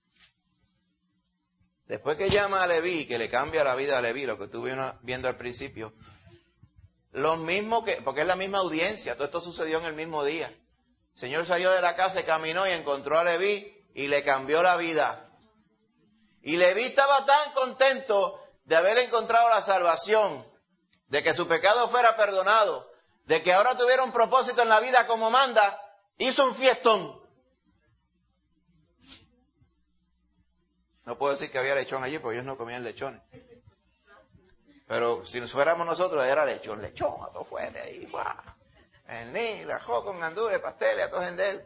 Después que llama a Leví, que le cambia la vida a Leví, lo que estuve viendo al principio, lo mismo porque es la misma audiencia, todo esto sucedió en el mismo día. El Señor salió de la casa, caminó y encontró a Leví y le cambió la vida. Y Leví estaba tan contento de haber encontrado la salvación, de que su pecado fuera perdonado, de que ahora tuviera un propósito en la vida como manda, hizo un fiestón. No puedo decir que había lechón allí, porque ellos no comían lechones. Pero si fuéramos nosotros, era lechón, a todo fuerte ahí, ¡guau! El niño, ajo con gandules, pasteles, a todo gendel.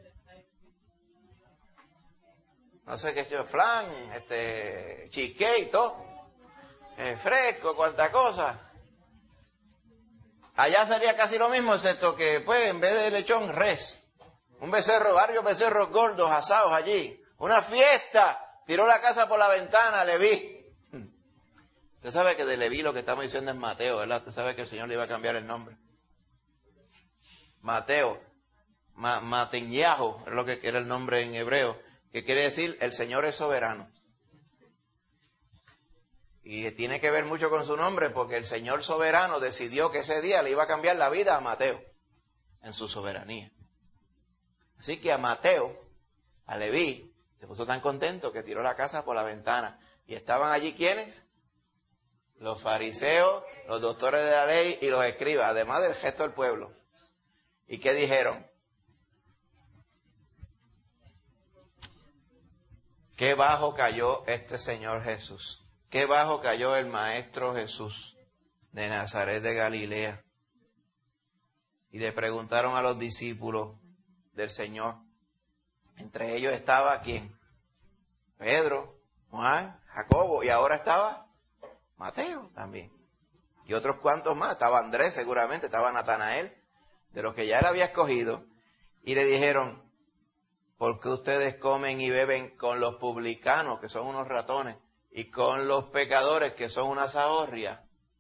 No sé qué es yo, flan, cheesecake, todo. Fresco, cuánta cosa. Allá sería casi lo mismo, excepto que, pues, en vez de lechón, res. Un becerro, varios becerros gordos asados allí. Una fiesta. Tiró la casa por la ventana, Leví. Usted sabe que de Leví lo que estamos diciendo es Mateo, ¿verdad? Usted sabe que el Señor le iba a cambiar el nombre. Mateo. Matenyahu, es lo que era el nombre en hebreo, que quiere decir el Señor es soberano. Y tiene que ver mucho con su nombre, porque el Señor soberano decidió que ese día le iba a cambiar la vida a Mateo, en su soberanía. Así que a Mateo, a Leví, se puso tan contento que tiró la casa por la ventana. ¿Y estaban allí quiénes? Los fariseos, los doctores de la ley y los escribas, además del resto del pueblo. ¿Y qué dijeron? Qué bajo cayó este Señor Jesús. Qué bajo cayó el Maestro Jesús de Nazaret de Galilea. Y le preguntaron a los discípulos del Señor. Entre ellos estaba ¿quién? Pedro, Juan, Jacobo, y ahora estaba Mateo también. Y otros cuantos más, estaba Andrés seguramente, estaba Natanael, de los que ya él había escogido. Y le dijeron, ¿por qué ustedes comen y beben con los publicanos, que son unos ratones, y con los pecadores, que son unas ahorrias?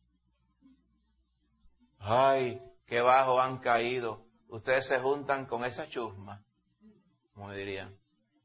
Ay, qué bajo han caído. Ustedes se juntan con esa chusma, como dirían.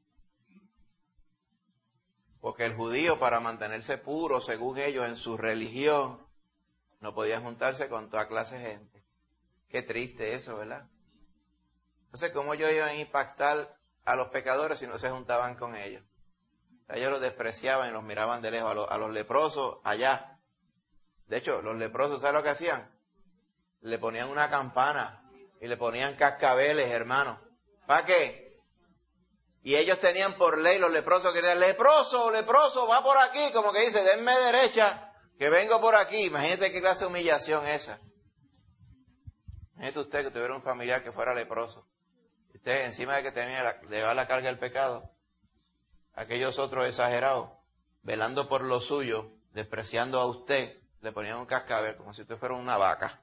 Porque el judío, para mantenerse puro, según ellos, en su religión, no podía juntarse con toda clase de gente. Qué triste eso, ¿verdad? Entonces, ¿cómo ellos iban a impactar a los pecadores si no se juntaban con ellos? Ellos los despreciaban y los miraban de lejos. A los leprosos, allá, De hecho, los leprosos, ¿sabes lo que hacían? Le ponían una campana y le ponían cascabeles, hermano. ¿Para qué? Y ellos tenían por ley, los leprosos, que decían, leproso, va por aquí, como que dice, denme derecha, que vengo por aquí. Imagínate qué clase de humillación esa. Imagínate usted que tuviera un familiar que fuera leproso. Usted, encima de que tenía llevar la carga del pecado, aquellos otros exagerados, velando por lo suyo, despreciando a usted, le ponían un cascabel como si usted fuera una vaca.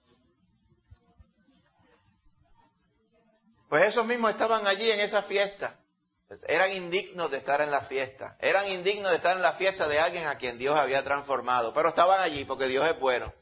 Pues esos mismos estaban allí en esa fiesta. Eran indignos de estar en la fiesta. Eran indignos de estar en la fiesta de alguien a quien Dios había transformado. Pero estaban allí porque Dios es bueno.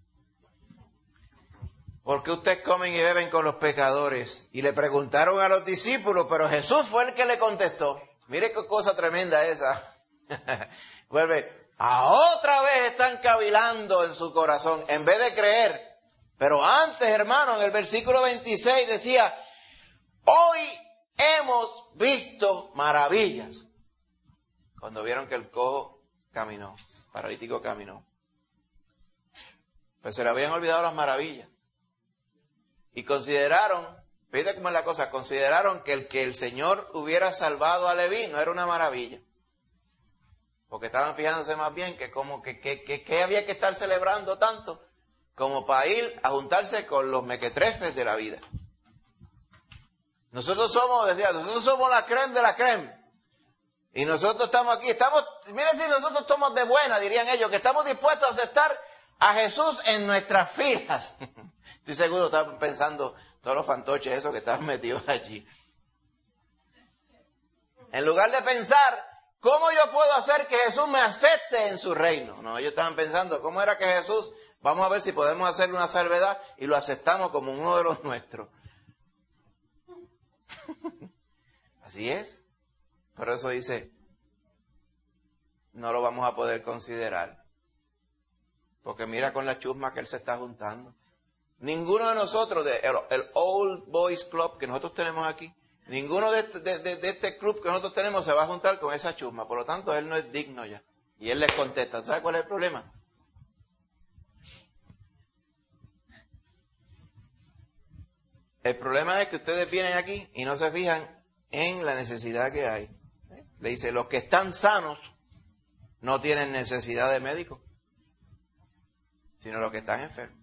¿Por qué ustedes comen y beben con los pecadores? Y le preguntaron a los discípulos, pero Jesús fue el que le contestó. Mire qué cosa tremenda esa. Vuelve, otra vez están cavilando en su corazón, en vez de creer. Pero antes, hermano, en el versículo 26 decía, hoy hemos visto maravillas. Cuando vieron que el cojo caminó, paralítico caminó. Pues se le habían olvidado las maravillas. Y consideraron, fíjate cómo es la cosa, consideraron que el Señor hubiera salvado a Leví no era una maravilla. Porque estaban fijándose más bien que como que había que estar celebrando tanto como para ir a juntarse con los mequetrefes de la vida. Nosotros somos la creme de la creme. Y nosotros estamos aquí, miren si nosotros estamos de buena, dirían ellos, que estamos dispuestos a aceptar a Jesús en nuestras filas. Estoy seguro, estaban pensando todos los fantoches esos que estaban metidos allí. En lugar de pensar, ¿cómo yo puedo hacer que Jesús me acepte en su reino? No, ellos estaban pensando, ¿cómo era que Jesús, vamos a ver si podemos hacerle una salvedad y lo aceptamos como uno de los nuestros? Así es. Por eso dice, no lo vamos a poder considerar. Porque mira con la chusma que él se está juntando. Ninguno de nosotros, el Old Boys Club que nosotros tenemos aquí, ninguno de este club que nosotros tenemos se va a juntar con esa chusma. Por lo tanto, él no es digno ya. Y él les contesta. ¿Sabe cuál es el problema? El problema es que ustedes vienen aquí y no se fijan en la necesidad que hay. Le dice, los que están sanos no tienen necesidad de médico, sino los que están enfermos.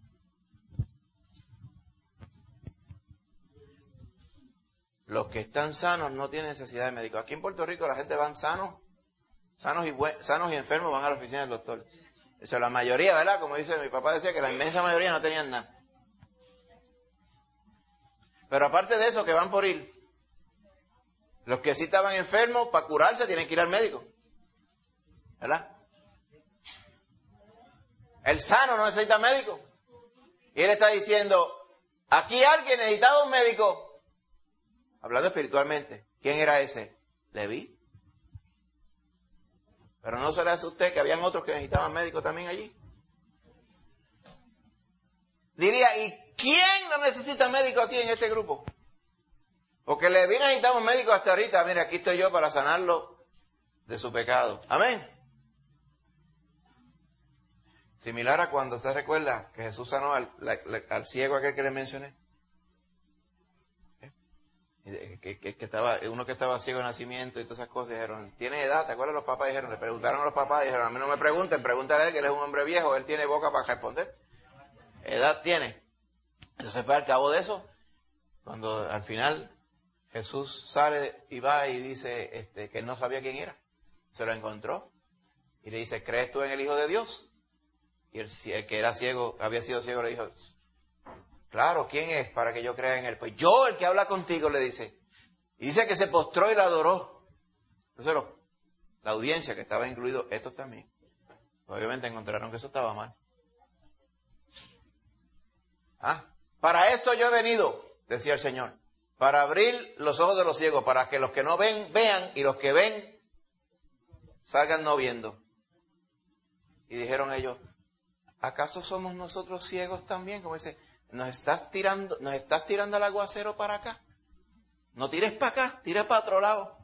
Los que están sanos no tienen necesidad de médico. Aquí en Puerto Rico la gente van sanos y enfermos, van a la oficina del doctor. De hecho, la mayoría, ¿verdad? Como dice mi papá, decía que la inmensa mayoría no tenían nada. Pero aparte de eso, que van por ir. Los que sí estaban enfermos, para curarse tienen que ir al médico. ¿Verdad? El sano no necesita médico. Y él está diciendo, aquí alguien necesitaba un médico. Hablando espiritualmente, ¿quién era ese? Leví. Pero no se le hace a usted que habían otros que necesitaban médico también allí. Diría, ¿y quién no necesita médico aquí en este grupo? Porque Leví necesitaba un médico hasta ahorita. Mira, aquí estoy yo para sanarlo de su pecado. Amén. Similar a cuando se recuerda que Jesús sanó al ciego aquel que le mencioné. Que estaba, uno que estaba ciego de nacimiento y todas esas cosas, dijeron, ¿tiene edad? ¿Te acuerdas? Los papás dijeron, le preguntaron a los papás, dijeron, a mí no me pregunten, pregúntale a él que él es un hombre viejo, él tiene boca para responder. ¿Edad tiene? Entonces, al cabo de eso, cuando al final Jesús sale y va y dice que él no sabía quién era, se lo encontró y le dice, ¿crees tú en el Hijo de Dios? Y el que era ciego, había sido ciego, le dijo, claro, ¿quién es para que yo crea en él? Pues yo, el que habla contigo, le dice. Y dice que se postró y la adoró. Entonces la audiencia, que estaba incluido, estos también, obviamente encontraron que eso estaba mal. Para esto yo he venido, decía el Señor, para abrir los ojos de los ciegos, para que los que no ven, vean, y los que ven, salgan no viendo. Y dijeron ellos, ¿acaso somos nosotros ciegos también? Como dice, nos estás tirando al aguacero para acá. No tires para acá, tira para otro lado.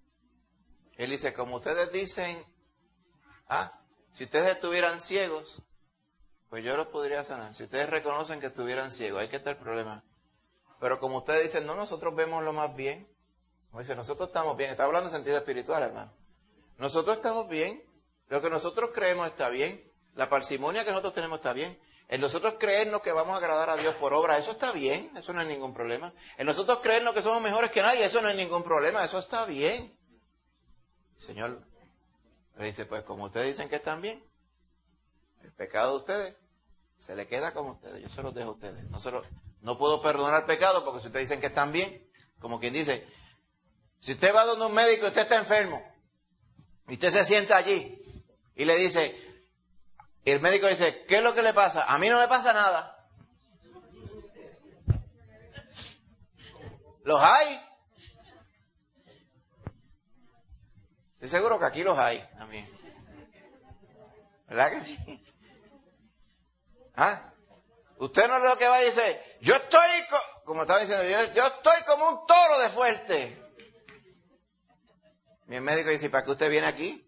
Él dice, como ustedes dicen, si ustedes estuvieran ciegos, pues yo los podría sanar. Si ustedes reconocen que estuvieran ciegos, ahí que está el problema. Pero como ustedes dicen, no, nosotros vemos lo más bien. Como dice, nosotros estamos bien. Está hablando en sentido espiritual, hermano. Nosotros estamos bien. Lo que nosotros creemos está bien. La parsimonia que nosotros tenemos está bien. En nosotros creernos que vamos a agradar a Dios por obra, eso está bien. Eso no es ningún problema. En nosotros creernos que somos mejores que nadie, eso no es ningún problema. Eso está bien. El Señor le dice, pues como ustedes dicen que están bien, el pecado de ustedes se le queda como ustedes. Yo se los dejo a ustedes. No puedo perdonar pecado porque si ustedes dicen que están bien, como quien dice, si usted va donde un médico y usted está enfermo, y usted se sienta allí y le dice, y el médico dice, ¿qué es lo que le pasa? A mí no me pasa nada. ¿Los hay? Estoy seguro que aquí los hay también. ¿Verdad que sí? ¿Ah? Usted no es lo que va y dice, yo estoy, como estaba diciendo, yo estoy como un toro de fuerte. Mi médico dice, ¿para qué usted viene aquí?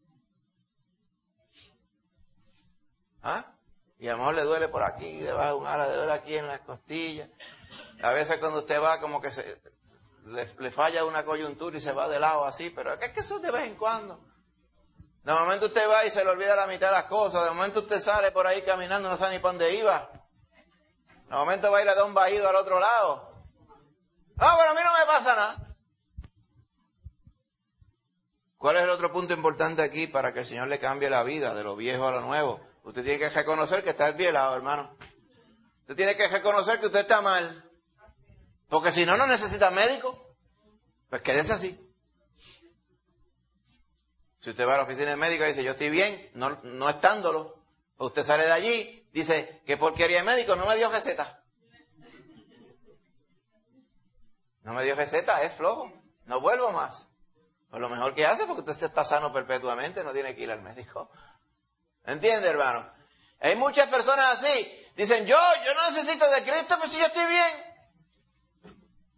¿Ah? Y a lo mejor le duele por aquí, debajo de un ala, le duele aquí en las costillas. A veces cuando usted va como que le falla una coyuntura y se va de lado así, pero es que eso es de vez en cuando. De momento usted va y se le olvida la mitad de las cosas. De momento usted sale por ahí caminando, no sabe ni para dónde iba. De momento va y le da un vaído al otro lado. Ah, pero a mí no me pasa nada. ¿Cuál es el otro punto importante aquí para que el Señor le cambie la vida de lo viejo a lo nuevo? Usted tiene que reconocer que está desvielado, hermano. Usted tiene que reconocer que usted está mal. Porque si no, no necesita médico. Pues quédese así. Si usted va a la oficina del médico y dice, yo estoy bien, no estándolo. O usted sale de allí, dice, ¿qué porquería de médico? No me dio receta. No me dio receta, es flojo. No vuelvo más. Pues lo mejor que hace porque usted está sano perpetuamente, no tiene que ir al médico. ¿Entiende, hermano? Hay muchas personas así. Dicen, yo no necesito de Cristo, pero si yo estoy bien.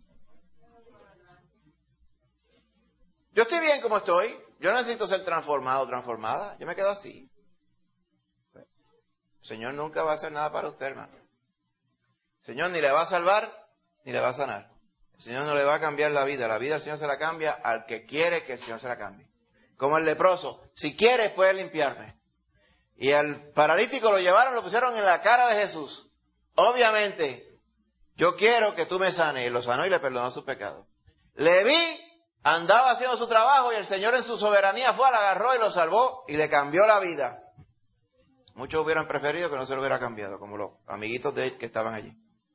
Yo estoy bien como estoy. Yo no necesito ser transformado o transformada. Yo me quedo así. El Señor nunca va a hacer nada para usted, hermano. El Señor ni le va a salvar, ni le va a sanar. El Señor no le va a cambiar la vida. La vida el Señor se la cambia al que quiere que el Señor se la cambie. Como el leproso. Si quiere, puede limpiarme. Y al paralítico lo llevaron, lo pusieron en la cara de Jesús. Obviamente, yo quiero que tú me sanes. Y lo sanó y le perdonó sus pecados. Leví andaba haciendo su trabajo y el Señor en su soberanía fue, lo agarró y lo salvó y le cambió la vida. Muchos hubieran preferido que no se lo hubiera cambiado, como los amiguitos de él que estaban allí.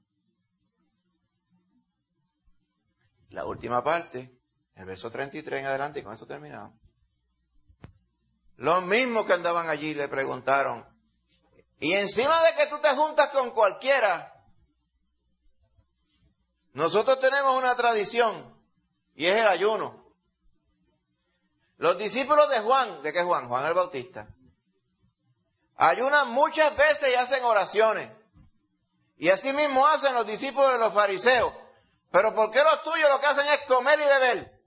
La última parte, el verso 33 en adelante, y con eso terminamos. Los mismos que andaban allí le preguntaron, y encima de que tú te juntas con cualquiera, nosotros tenemos una tradición, y es el ayuno. Los discípulos de Juan, ¿de qué Juan? Juan el Bautista. Ayunan muchas veces y hacen oraciones. Y así mismo hacen los discípulos de los fariseos. Pero ¿por qué los tuyos lo que hacen es comer y beber?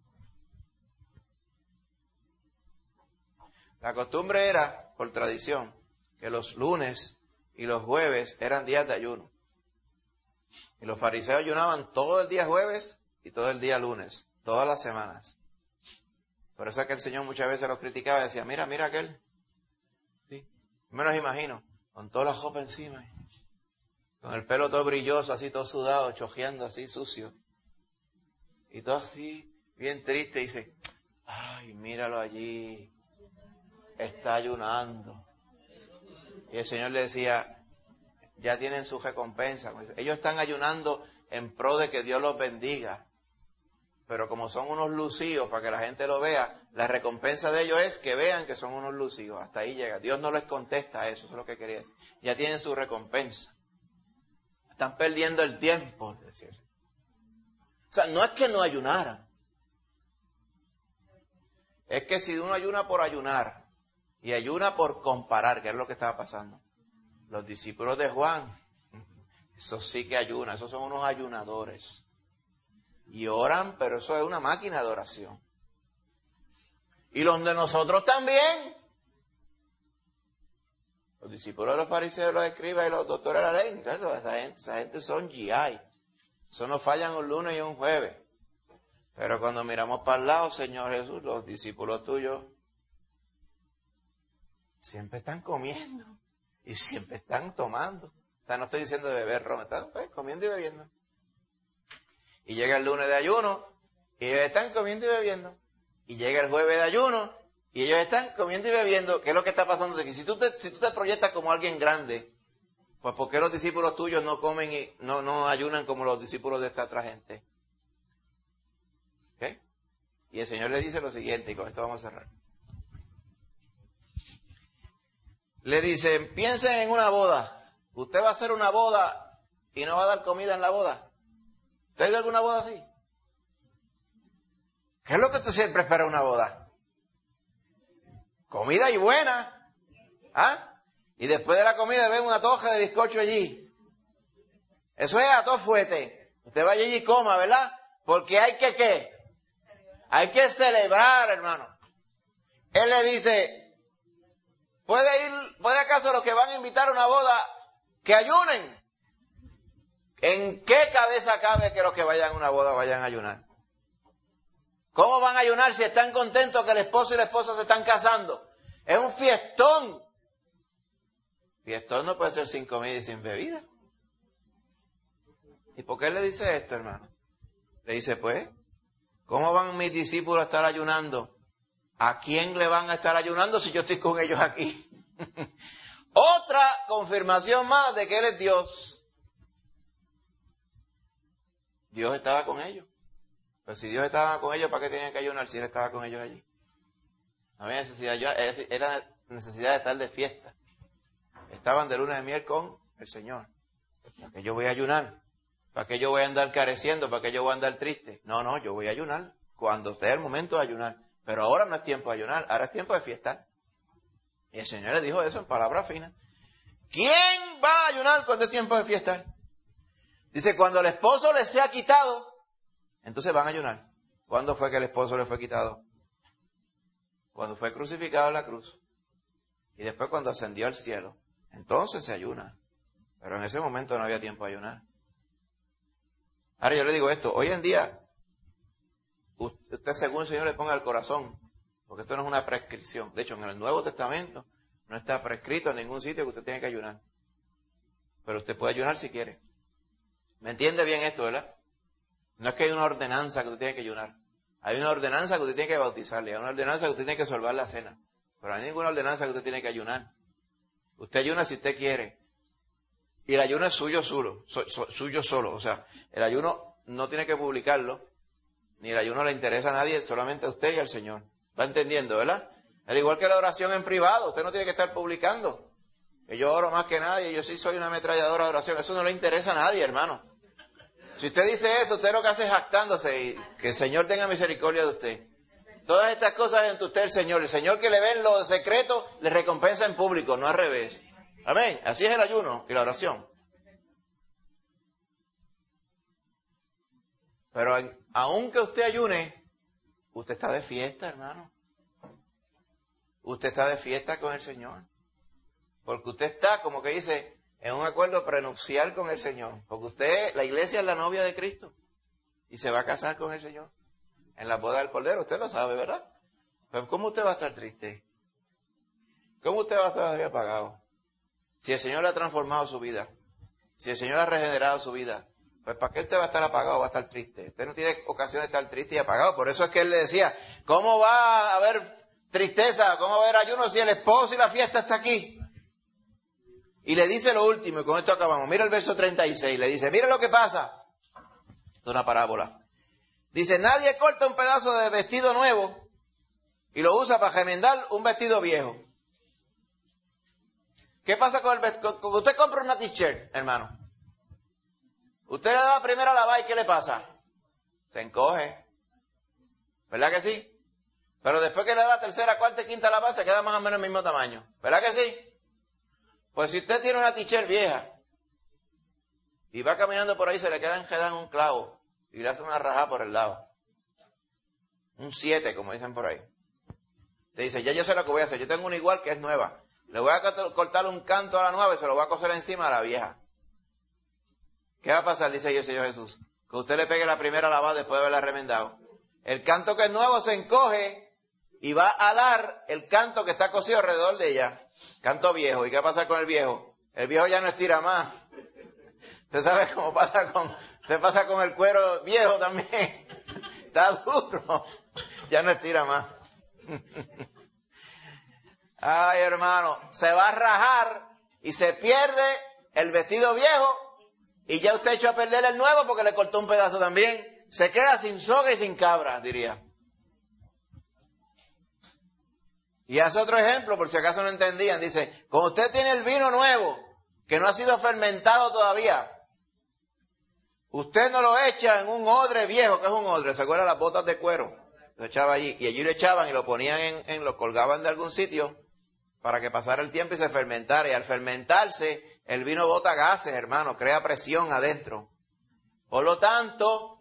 La costumbre era, por tradición, que los lunes y los jueves eran días de ayuno. Y los fariseos ayunaban todo el día jueves y todo el día lunes, todas las semanas. Por eso es que el Señor muchas veces los criticaba y decía, mira aquel. Sí, me los imagino, con toda la ropa encima, con el pelo todo brilloso, así todo sudado, chojeando así, sucio. Y todo así, bien triste, y dice, ay, míralo allí, está ayunando. Y el Señor le decía, ya tienen su recompensa. Ellos están ayunando en pro de que Dios los bendiga. Pero como son unos lucidos, para que la gente lo vea, la recompensa de ellos es que vean que son unos lucidos. Hasta ahí llega. Dios no les contesta eso, es lo que quería decir. Ya tienen su recompensa. Están perdiendo el tiempo, decía. O sea, no es que no ayunaran. Es que si uno ayuna por ayunar y ayuna por comparar, que es lo que estaba pasando. Los discípulos de Juan, esos sí que ayunan, esos son unos ayunadores. Y oran, pero eso es una máquina de oración. Y los de nosotros también. Los discípulos de los fariseos, los escribas y los doctores de la ley, claro, esa gente son GI. Eso no fallan un lunes y un jueves. Pero cuando miramos para el lado, Señor Jesús, los discípulos tuyos siempre están comiendo y siempre están tomando. O sea, no estoy diciendo de beber ron, están pues, comiendo y bebiendo. Y llega el lunes de ayuno y ellos están comiendo y bebiendo. Y llega el jueves de ayuno y ellos están comiendo y bebiendo. ¿Qué es lo que está pasando? Que si tú te proyectas como alguien grande, pues ¿por qué los discípulos tuyos no comen y no ayunan como los discípulos de esta otra gente? ¿Okay? Y el Señor le dice lo siguiente, y con esto vamos a cerrar. Le dice, piensen en una boda. Usted va a hacer una boda y no va a dar comida en la boda. ¿Usted ha ido a alguna boda así? ¿Qué es lo que tú siempre esperas en una boda? Comida y buena. ¿Ah? Y después de la comida ven una toja de bizcocho allí. Eso es a todo fuerte. Usted vaya allí y coma, ¿verdad? Porque hay que ¿qué? Hay que celebrar, hermano. Él le dice, ¿puede acaso los que van a invitar a una boda que ayunen? ¿En qué cabeza cabe que los que vayan a una boda vayan a ayunar? ¿Cómo van a ayunar si están contentos que el esposo y la esposa se están casando? Es un fiestón. Fiestón no puede ser sin comida y sin bebida. ¿Y por qué él le dice esto, hermano? Le dice, pues, ¿cómo van mis discípulos a estar ayunando? ¿A quién le van a estar ayunando si yo estoy con ellos aquí? Otra confirmación más de que Él es Dios. Dios estaba con ellos. Pero si Dios estaba con ellos, ¿para qué tenían que ayunar si Él estaba con ellos allí? No había necesidad de ayunar, era necesidad de estar de fiesta. Estaban de luna de miel con el Señor. ¿Para qué yo voy a ayunar? ¿Para qué yo voy a andar careciendo? ¿Para qué yo voy a andar triste? No, yo voy a ayunar cuando esté el momento de ayunar. Pero ahora no es tiempo de ayunar, ahora es tiempo de fiestar. Y el Señor le dijo eso en palabras finas. ¿Quién va a ayunar cuando es tiempo de fiestar? Dice, cuando el esposo les sea quitado, entonces van a ayunar. ¿Cuándo fue que el esposo le fue quitado? Cuando fue crucificado en la cruz. Y después cuando ascendió al cielo. Entonces se ayuna. Pero en ese momento no había tiempo de ayunar. Ahora yo le digo esto, hoy en día, usted según el Señor le ponga el corazón, porque esto no es una prescripción. De hecho, en el Nuevo Testamento no está prescrito en ningún sitio que usted tenga que ayunar. Pero usted puede ayunar si quiere. ¿Me entiende bien esto, verdad? No es que hay una ordenanza que usted tiene que ayunar. Hay una ordenanza que usted tiene que bautizarle, hay una ordenanza que usted tiene que salvar la cena. Pero no hay ninguna ordenanza que usted tiene que ayunar. Usted ayuna si usted quiere. Y el ayuno es suyo solo. O sea, el ayuno no tiene que publicarlo. Ni el ayuno le interesa a nadie, solamente a usted y al Señor. ¿Va entendiendo, verdad? Al igual que la oración en privado, usted no tiene que estar publicando. Que yo oro más que nadie, yo sí soy una ametralladora de oración. Eso no le interesa a nadie, hermano. Si usted dice eso, usted lo que hace es jactándose y que el Señor tenga misericordia de usted. Todas estas cosas entre usted y el Señor. El Señor que le ve en lo secreto, le recompensa en público, no al revés. Amén. Así es el ayuno y la oración. Pero aunque usted ayune, usted está de fiesta, hermano. Usted está de fiesta con el Señor. Porque usted está, como que dice, en un acuerdo prenupcial con el Señor. Porque usted, la iglesia es la novia de Cristo. Y se va a casar con el Señor. En la boda del Cordero, usted lo sabe, ¿verdad? Pero ¿cómo usted va a estar triste? ¿Cómo usted va a estar apagado? Si el Señor le ha transformado su vida. Si el Señor ha regenerado su vida. Pues ¿para qué usted va a estar apagado o va a estar triste? Usted no tiene ocasión de estar triste y apagado. Por eso es que él le decía, ¿cómo va a haber tristeza? ¿Cómo va a haber ayuno si el esposo y la fiesta está aquí? Y le dice lo último, y con esto acabamos. Mira el verso 36, le dice, mira lo que pasa. Es una parábola. Dice, nadie corta un pedazo de vestido nuevo y lo usa para remendar un vestido viejo. ¿Qué pasa con el vestido? Cuando usted compra una t-shirt, hermano. Usted le da la primera lavada y ¿qué le pasa? Se encoge. ¿Verdad que sí? Pero después que le da la tercera, cuarta y quinta lavada se queda más o menos el mismo tamaño. ¿Verdad que sí? Pues si usted tiene una t-shirt vieja y va caminando por ahí, se le queda enredada en un clavo y le hace una rajada por el lado. Un 7, como dicen por ahí. Te dice, ya yo sé lo que voy a hacer. Yo tengo una igual que es nueva. Le voy a cortar un canto a la nueva y se lo voy a coser encima a la vieja. ¿Qué va a pasar? Dice el Señor Jesús. Que usted le pegue la primera lavada después de haberla remendado. El canto que es nuevo se encoge y va a alar el canto que está cosido alrededor de ella. Canto viejo. ¿Y qué pasa con el viejo? El viejo ya no estira más. Usted sabe cómo pasa con el cuero viejo también. Está duro. Ya no estira más. Ay, hermano, se va a rajar y se pierde el vestido viejo y ya usted echó a perder el nuevo porque le cortó un pedazo también. Se queda sin soga y sin cabra, diría. Y hace otro ejemplo, por si acaso no entendían. Dice, cuando usted tiene el vino nuevo, que no ha sido fermentado todavía, usted no lo echa en un odre viejo. ¿Qué es un odre? ¿Se acuerdan las botas de cuero? Lo echaba allí. Y allí lo echaban y lo ponían lo colgaban de algún sitio para que pasara el tiempo y se fermentara. Y al fermentarse, el vino bota gases, hermano, crea presión adentro. Por lo tanto,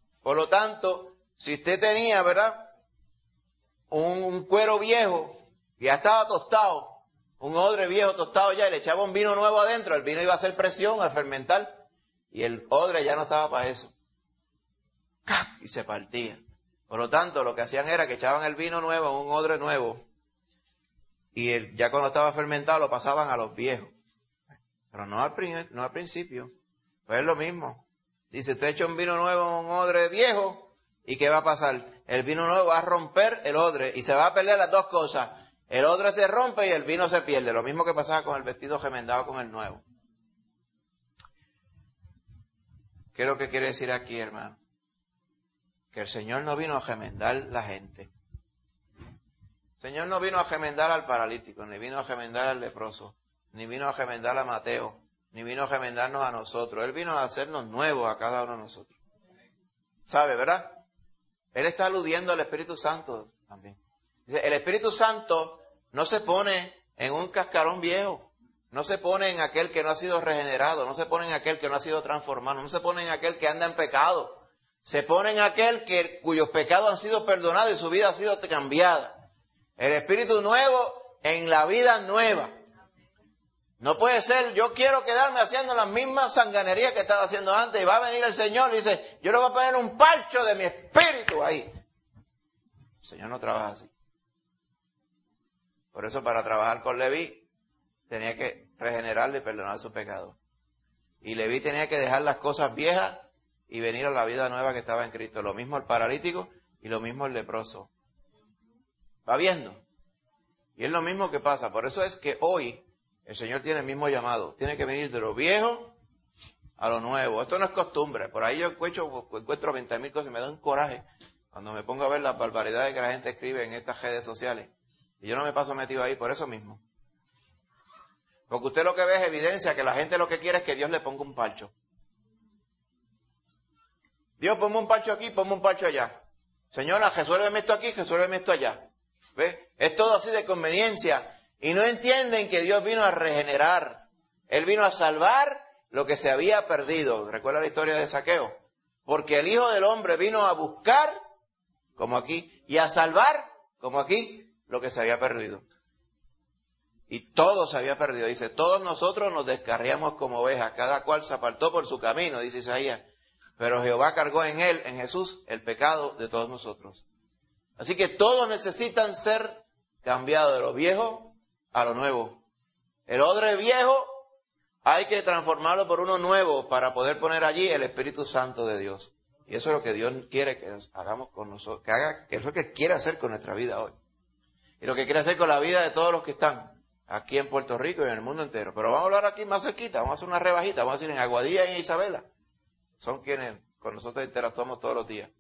si usted tenía, ¿verdad?, un cuero viejo, ya estaba tostado, un odre viejo tostado ya, y le echaba un vino nuevo adentro, el vino iba a hacer presión al fermentar, y el odre ya no estaba para eso. ¡Cac! Y se partía. Por lo tanto, lo que hacían era que echaban el vino nuevo en un odre nuevo, y ya cuando estaba fermentado lo pasaban a los viejos. Pero no al principio. Pues es lo mismo. Dice, usted echa un vino nuevo en un odre viejo, ¿y qué va a pasar? El vino nuevo va a romper el odre, y se va a perder las dos cosas. El odre se rompe y el vino se pierde. Lo mismo que pasaba con el vestido remendado con el nuevo. ¿Qué es lo que quiere decir aquí, hermano? Que el Señor no vino a remendar la gente. El Señor no vino a remendar al paralítico, ni vino a remendar al leproso, ni vino a remendar a Mateo, ni vino a remendarnos a nosotros. Él vino a hacernos nuevos a cada uno de nosotros. ¿Sabe, verdad? Él está aludiendo al Espíritu Santo también. Dice, el Espíritu Santo no se pone en un cascarón viejo, no se pone en aquel que no ha sido regenerado, no se pone en aquel que no ha sido transformado, no se pone en aquel que anda en pecado, se pone en aquel cuyos pecados han sido perdonados y su vida ha sido cambiada. El Espíritu nuevo en la vida nueva. No puede ser, yo quiero quedarme haciendo las mismas sanganerías que estaba haciendo antes, y va a venir el Señor y dice, yo le voy a poner un parcho de mi espíritu ahí. El Señor no trabaja así. Por eso, para trabajar con Leví, tenía que regenerarle y perdonar sus pecados. Y Leví tenía que dejar las cosas viejas y venir a la vida nueva que estaba en Cristo. Lo mismo el paralítico y lo mismo el leproso. ¿Va viendo? Y es lo mismo que pasa. Por eso es que hoy el Señor tiene el mismo llamado. Tiene que venir de lo viejo a lo nuevo. Esto no es costumbre. Por ahí yo encuentro 20.000 cosas y me da un coraje cuando me pongo a ver las barbaridades que la gente escribe en estas redes sociales. Y yo no me paso metido ahí por eso mismo. Porque usted lo que ve es evidencia que la gente lo que quiere es que Dios le ponga un parcho. Dios, ponme un parcho aquí, ponme un parcho allá. Señora, resuélveme esto aquí, resuélveme esto allá. ¿Ve? Es todo así de conveniencia. Y no entienden que Dios vino a regenerar. Él vino a salvar lo que se había perdido. ¿Recuerda la historia de Zaqueo? Porque el Hijo del Hombre vino a buscar, como aquí, y a salvar, como aquí, lo que se había perdido. Y todo se había perdido. Dice, todos nosotros nos descarriamos como ovejas, cada cual se apartó por su camino, dice Isaías. Pero Jehová cargó en él, en Jesús, el pecado de todos nosotros. Así que todos necesitan ser cambiados de lo viejo a lo nuevo. El odre viejo hay que transformarlo por uno nuevo para poder poner allí el Espíritu Santo de Dios. Y eso es lo que Dios quiere que hagamos con nosotros, que es lo que quiere hacer con nuestra vida hoy. Y lo que quiere hacer con la vida de todos los que están aquí en Puerto Rico y en el mundo entero. Pero vamos a hablar aquí más cerquita, vamos a hacer una rebajita, vamos a decir en Aguadilla y en Isabela. Son quienes con nosotros interactuamos todos los días.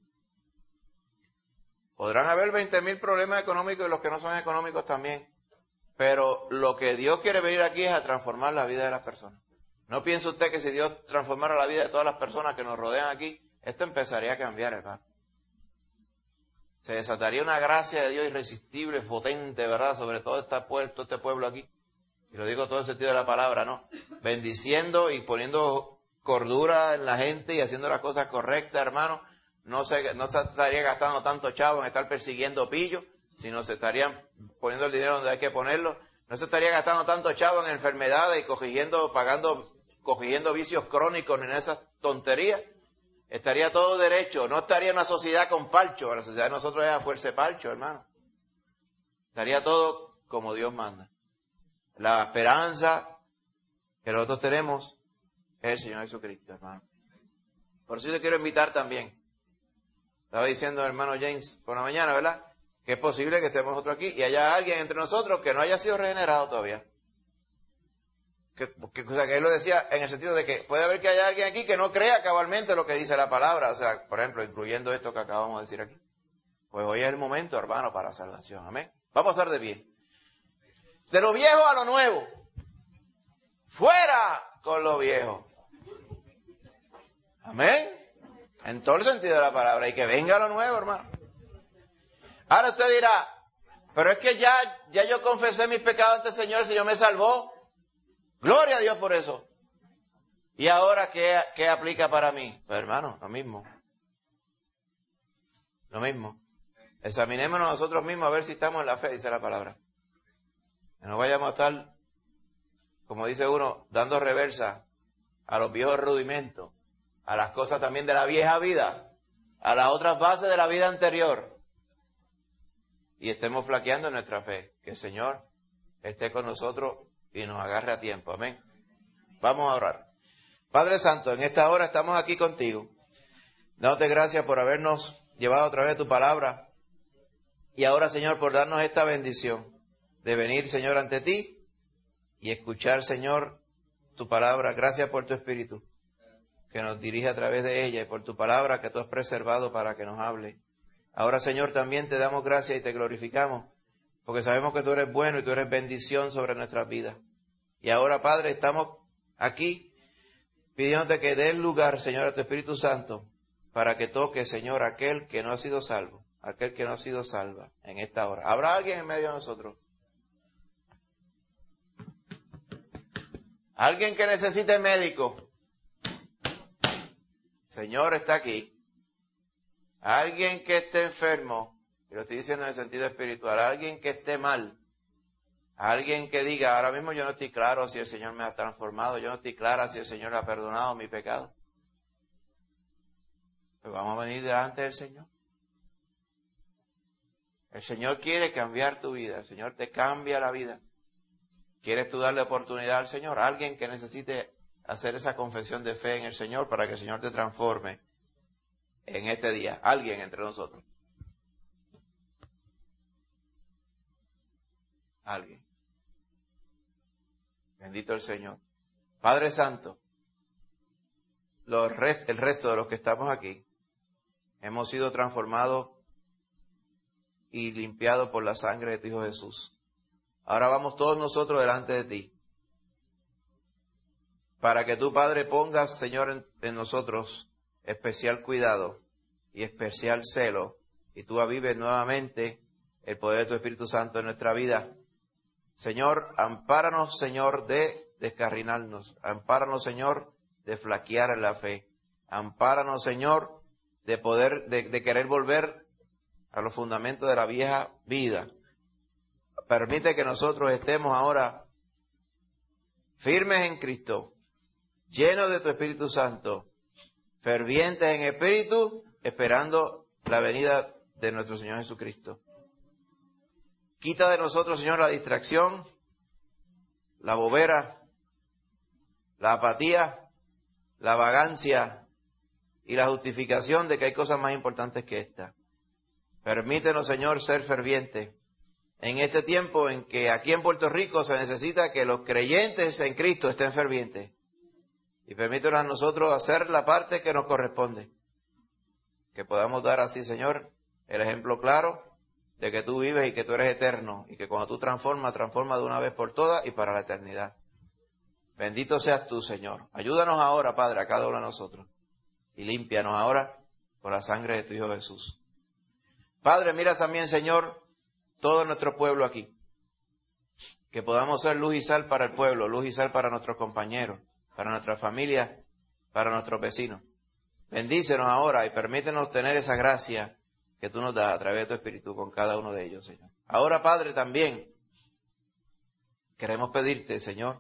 Podrán haber 20.000 problemas económicos y los que no son económicos también. Pero lo que Dios quiere venir aquí es a transformar la vida de las personas. No piense usted que si Dios transformara la vida de todas las personas que nos rodean aquí, esto empezaría a cambiar, hermano. Se desataría una gracia de Dios irresistible, potente, ¿verdad? Sobre todo este pueblo aquí. Y lo digo en todo el sentido de la palabra, ¿no? Bendiciendo y poniendo cordura en la gente y haciendo las cosas correctas, hermano. No se estaría gastando tanto chavo en estar persiguiendo pillos, sino se estarían poniendo el dinero donde hay que ponerlo No se estaría gastando tanto chavo en enfermedades y cogiendo vicios crónicos en esas tonterías. Estaría todo derecho. No estaría una sociedad con parcho. La sociedad de nosotros es a fuerza de parcho, hermano. Estaría todo como Dios manda. La esperanza que nosotros tenemos es el Señor Jesucristo, hermano. Por eso yo te quiero invitar también. Estaba diciendo el hermano James por la mañana, ¿verdad? Que es posible que estemos nosotros aquí y haya alguien entre nosotros que no haya sido regenerado todavía. Que él lo decía en el sentido de que puede haber que haya alguien aquí que no crea cabalmente lo que dice la palabra. O sea, por ejemplo, incluyendo esto que acabamos de decir aquí. Pues hoy es el momento, hermano, para la salvación. Amén. Vamos a estar de pie. De lo viejo a lo nuevo. Fuera con lo viejo. Amén. En todo el sentido de la palabra. Y que venga lo nuevo, hermano. Ahora usted dirá, pero es que ya yo confesé mis pecados ante el Señor me salvó. Gloria a Dios por eso. ¿Y ahora qué aplica para mí? Pues hermano, lo mismo. Lo mismo. Examinémonos nosotros mismos a ver si estamos en la fe, dice la palabra. Que no vayamos a estar, como dice uno, dando reversa a los viejos rudimentos, a las cosas también de la vieja vida, a las otras bases de la vida anterior. Y estemos flaqueando en nuestra fe. Que el Señor esté con nosotros y nos agarre a tiempo. Amén. Vamos a orar. Padre Santo, en esta hora estamos aquí contigo. Dándote gracias por habernos llevado a través de tu palabra. Y ahora, Señor, por darnos esta bendición de venir, Señor, ante ti y escuchar, Señor, tu palabra. Gracias por tu Espíritu que nos dirige a través de ella y por tu palabra que tú has preservado para que nos hable. Ahora, Señor, también te damos gracias y te glorificamos porque sabemos que tú eres bueno y tú eres bendición sobre nuestras vidas. Y ahora, Padre, estamos aquí pidiéndote que dé lugar, Señor, a tu Espíritu Santo para que toque, Señor, aquel que no ha sido salvo, aquel que no ha sido salva en esta hora. ¿Habrá alguien en medio de nosotros? ¿Alguien que necesite médico? Señor está aquí. Alguien que esté enfermo, y lo estoy diciendo en el sentido espiritual, alguien que esté mal, alguien que diga, ahora mismo yo no estoy claro si el Señor me ha transformado, yo no estoy clara si el Señor ha perdonado mi pecado. Pues vamos a venir delante del Señor. El Señor quiere cambiar tu vida, el Señor te cambia la vida. ¿Quieres tú darle oportunidad al Señor? Alguien que necesite hacer esa confesión de fe en el Señor para que el Señor te transforme en este día. Alguien entre nosotros. Alguien. Bendito el Señor. Padre Santo, el resto de los que estamos aquí, hemos sido transformados y limpiados por la sangre de tu Hijo Jesús. Ahora vamos todos nosotros delante de ti, para que tú, Padre, pongas, Señor, en nosotros especial cuidado y especial celo, y tú avives nuevamente el poder de tu Espíritu Santo en nuestra vida. Señor, ampáranos, Señor, de descarrinarnos. Ampáranos, Señor, de flaquear en la fe. Ampáranos, Señor, de querer volver a los fundamentos de la vieja vida. Permite que nosotros estemos ahora firmes en Cristo, llenos de tu Espíritu Santo, fervientes en espíritu, esperando la venida de nuestro Señor Jesucristo. Quita de nosotros, Señor, la distracción, la bobera, la apatía, la vagancia y la justificación de que hay cosas más importantes que esta. Permítenos, Señor, ser fervientes en este tiempo en que aquí en Puerto Rico se necesita que los creyentes en Cristo estén fervientes. Y permítenos a nosotros hacer la parte que nos corresponde. Que podamos dar así, Señor, el ejemplo claro de que tú vives y que tú eres eterno. Y que cuando tú transformas de una vez por todas y para la eternidad. Bendito seas tú, Señor. Ayúdanos ahora, Padre, a cada uno de nosotros. Y límpianos ahora por la sangre de tu Hijo Jesús. Padre, mira también, Señor, todo nuestro pueblo aquí. Que podamos ser luz y sal para el pueblo, luz y sal para nuestros compañeros, para nuestra familia, para nuestros vecinos. Bendícenos ahora y permítenos tener esa gracia que tú nos das a través de tu Espíritu con cada uno de ellos, Señor. Ahora, Padre, también queremos pedirte, Señor,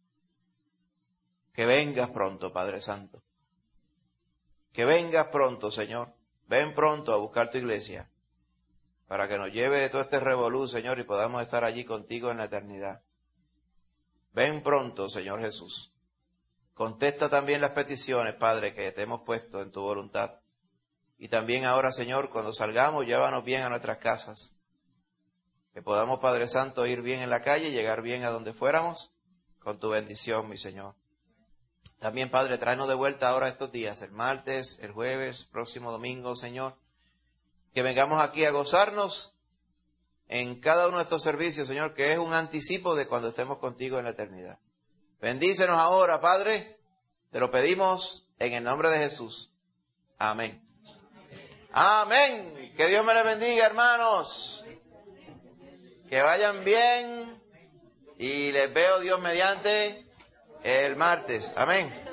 que vengas pronto, Padre Santo. Que vengas pronto, Señor. Ven pronto a buscar tu iglesia, para que nos lleve de todo este revolú, Señor, y podamos estar allí contigo en la eternidad. Ven pronto, Señor Jesús. Contesta también las peticiones, Padre, que te hemos puesto en tu voluntad. Y también ahora, Señor, cuando salgamos, llévanos bien a nuestras casas. Que podamos, Padre Santo, ir bien en la calle y llegar bien a donde fuéramos, con tu bendición, mi Señor. También, Padre, tráenos de vuelta ahora estos días, el martes, el jueves, próximo domingo, Señor. Que vengamos aquí a gozarnos en cada uno de estos servicios, Señor, que es un anticipo de cuando estemos contigo en la eternidad. Bendícenos ahora, Padre. Te lo pedimos en el nombre de Jesús. Amén. Amén. Que Dios me les bendiga, hermanos. Que vayan bien y les veo, Dios mediante, el martes. Amén.